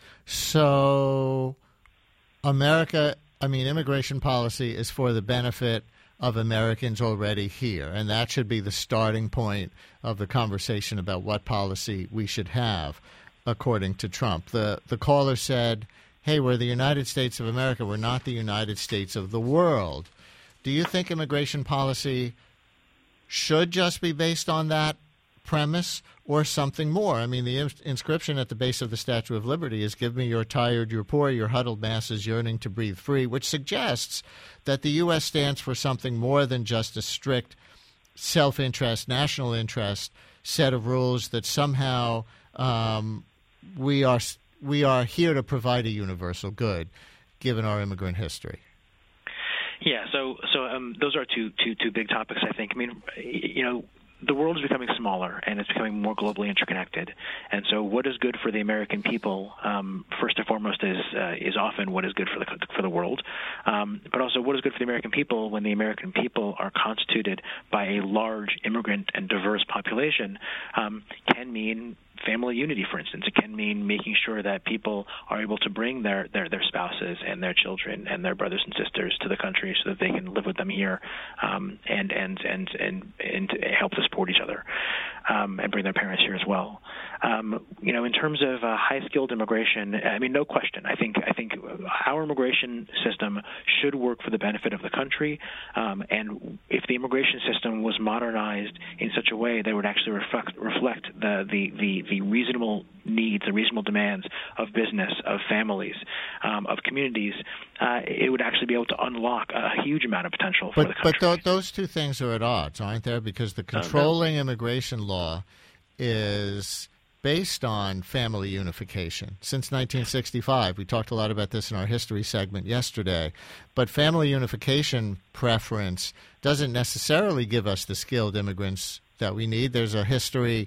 So America, I mean, immigration policy is for the benefit of Americans already here, and that should be the starting point of the conversation about what policy we should have, according to Trump. The the caller said, hey, we're the United States of America. We're not the United States of the world. Do you think immigration policy should just be based on that premise or something more? I mean, the ins- inscription at the base of the Statue of Liberty is, give me your tired, your poor, your huddled masses yearning to breathe free, which suggests that the U S stands for something more than just a strict self-interest, national interest set of rules that somehow um, we are we are here to provide a universal good, given our immigrant history. Yeah, so so um, those are two two two big topics, I think. I mean, you know, the world is becoming smaller, and it's becoming more globally interconnected. And so, what is good for the American people, um, first and foremost, is uh, is often what is good for the for the world. Um, but also, what is good for the American people when the American people are constituted by a large immigrant and diverse population um, can mean family unity, for instance. It can mean making sure that people are able to bring their, their, their spouses and their children and their brothers and sisters to the country so that they can live with them here um, and, and, and, and, and help to support each other um, and bring their parents here as well. Um, you know, in terms of uh, high-skilled immigration, I mean, no question. I think I think our immigration system should work for the benefit of the country, um, and if the immigration system was modernized in such a way that would actually reflect reflect the the, the, the reasonable needs, the reasonable demands of business, of families, um, of communities, uh, it would actually be able to unlock a huge amount of potential for but, the country. But th- those two things are at odds, aren't there? Because the controlling uh, no. immigration law is based on family unification. Since nineteen sixty-five, we talked a lot about this in our history segment yesterday, but family unification preference doesn't necessarily give us the skilled immigrants that we need. There's a history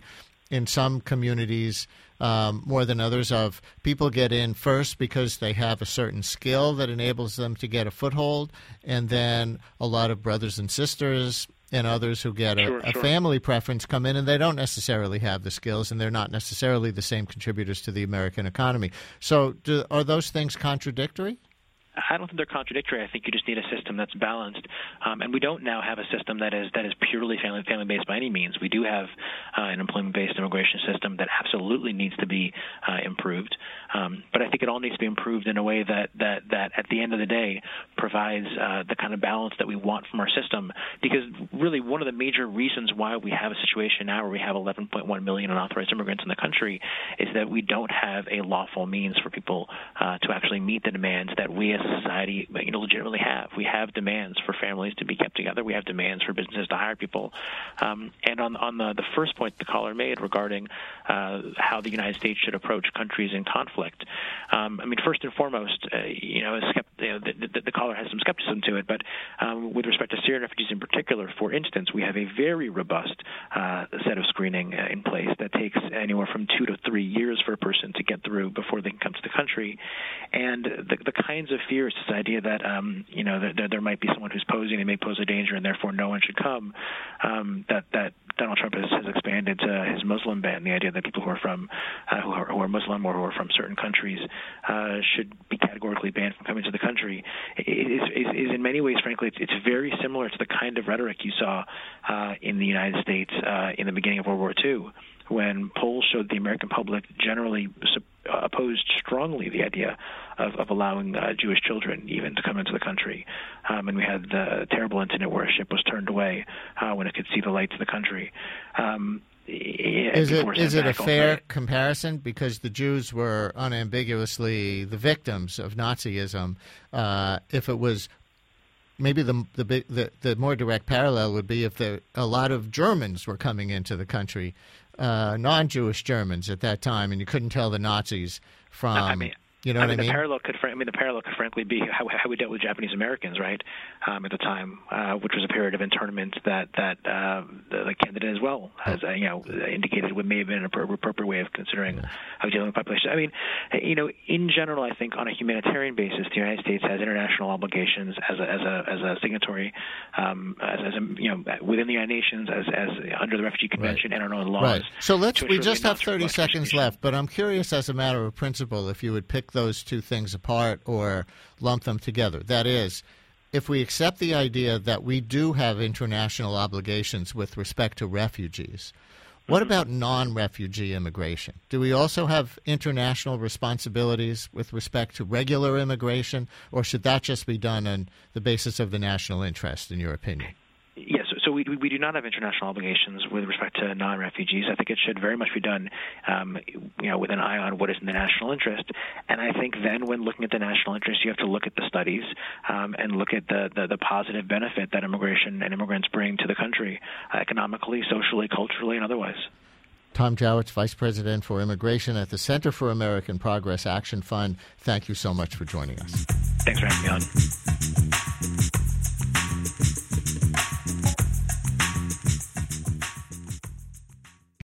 in some communities um, more than others of people get in first because they have a certain skill that enables them to get a foothold, and then a lot of brothers and sisters and others who get a, sure, a sure. family preference come in, and they don't necessarily have the skills, and they're not necessarily the same contributors to the American economy. So do, are those things contradictory? I don't think they're contradictory. I think you just need a system that's balanced, um, and we don't now have a system that is that is purely family family based by any means. We do have uh, an employment based immigration system that absolutely needs to be uh, improved, um, but I think it all needs to be improved in a way that that that at the end of the day provides uh, the kind of balance that we want from our system. Because really, one of the major reasons why we have a situation now where we have eleven point one million unauthorized immigrants in the country is that we don't have a lawful means for people uh, to actually meet the demands that we as society, you know, legitimately have. We have demands for families to be kept together. We have demands for businesses to hire people. Um, and on on the, the first point the caller made regarding uh, how the United States should approach countries in conflict, um, I mean, first and foremost, uh, you know, skept- you know the, the, the caller has some skepticism to it. But um, with respect to Syrian refugees in particular, for instance, we have a very robust uh, set of screening uh, in place that takes anywhere from two to three years for a person to get through before they can come to the country. And the, the kinds of fears, this idea that um, you know there, there might be someone who's posing and may pose a danger, and therefore no one should come. Um, that that Donald Trump has, has expanded to his Muslim ban. The idea that people who are from uh, who, are, who are Muslim or who are from certain countries uh, should be categorically banned from coming to the country is, is, is in many ways, frankly, it's, it's very similar to the kind of rhetoric you saw uh, in the United States uh, in the beginning of World War Two, when polls showed the American public generally opposed strongly the idea of, of allowing uh, Jewish children even to come into the country. Um, and we had the terrible incident where a ship was turned away uh, when it could see the lights of the country. Um, is it is it a fair comparison? Because the Jews were unambiguously the victims of Nazism. Uh, if it was Maybe the, the the the more direct parallel would be if the, a lot of Germans were coming into the country, uh, non-Jewish Germans at that time, and you couldn't tell the Nazis from. I mean, you know I what mean, I mean? The parallel could, I mean, the parallel could frankly be how, how we dealt with Japanese Americans, right, um, at the time, uh, which was a period of internment that that uh, the, the candidate as well has, uh, you know, indicated what may have been an appropriate way of considering yeah. how dealing with population. I mean, you know, in general, I think on a humanitarian basis, the United States has international obligations as a as a as a signatory, um, as, as a, you know, within the United Nations, as as under the Refugee Convention right. and our own laws. Right. So let's. We just have thirty seconds left, but I'm curious, as a matter of principle, if you would pick those two things apart or lump them together. That is, if we accept the idea that we do have international obligations with respect to refugees, what about non-refugee immigration? Do we also have international responsibilities with respect to regular immigration, or should that just be done on the basis of the national interest, in your opinion? Yes, so we, we do not have international obligations with respect to non-refugees. I think it should very much be done, um, you know, with an eye on what is in the national interest. And I think then, when looking at the national interest, you have to look at the studies um, and look at the, the, the positive benefit that immigration and immigrants bring to the country, uh, economically, socially, culturally, and otherwise. Tom Jowett, Vice President for Immigration at the Center for American Progress Action Fund. Thank you so much for joining us. Thanks for having me on.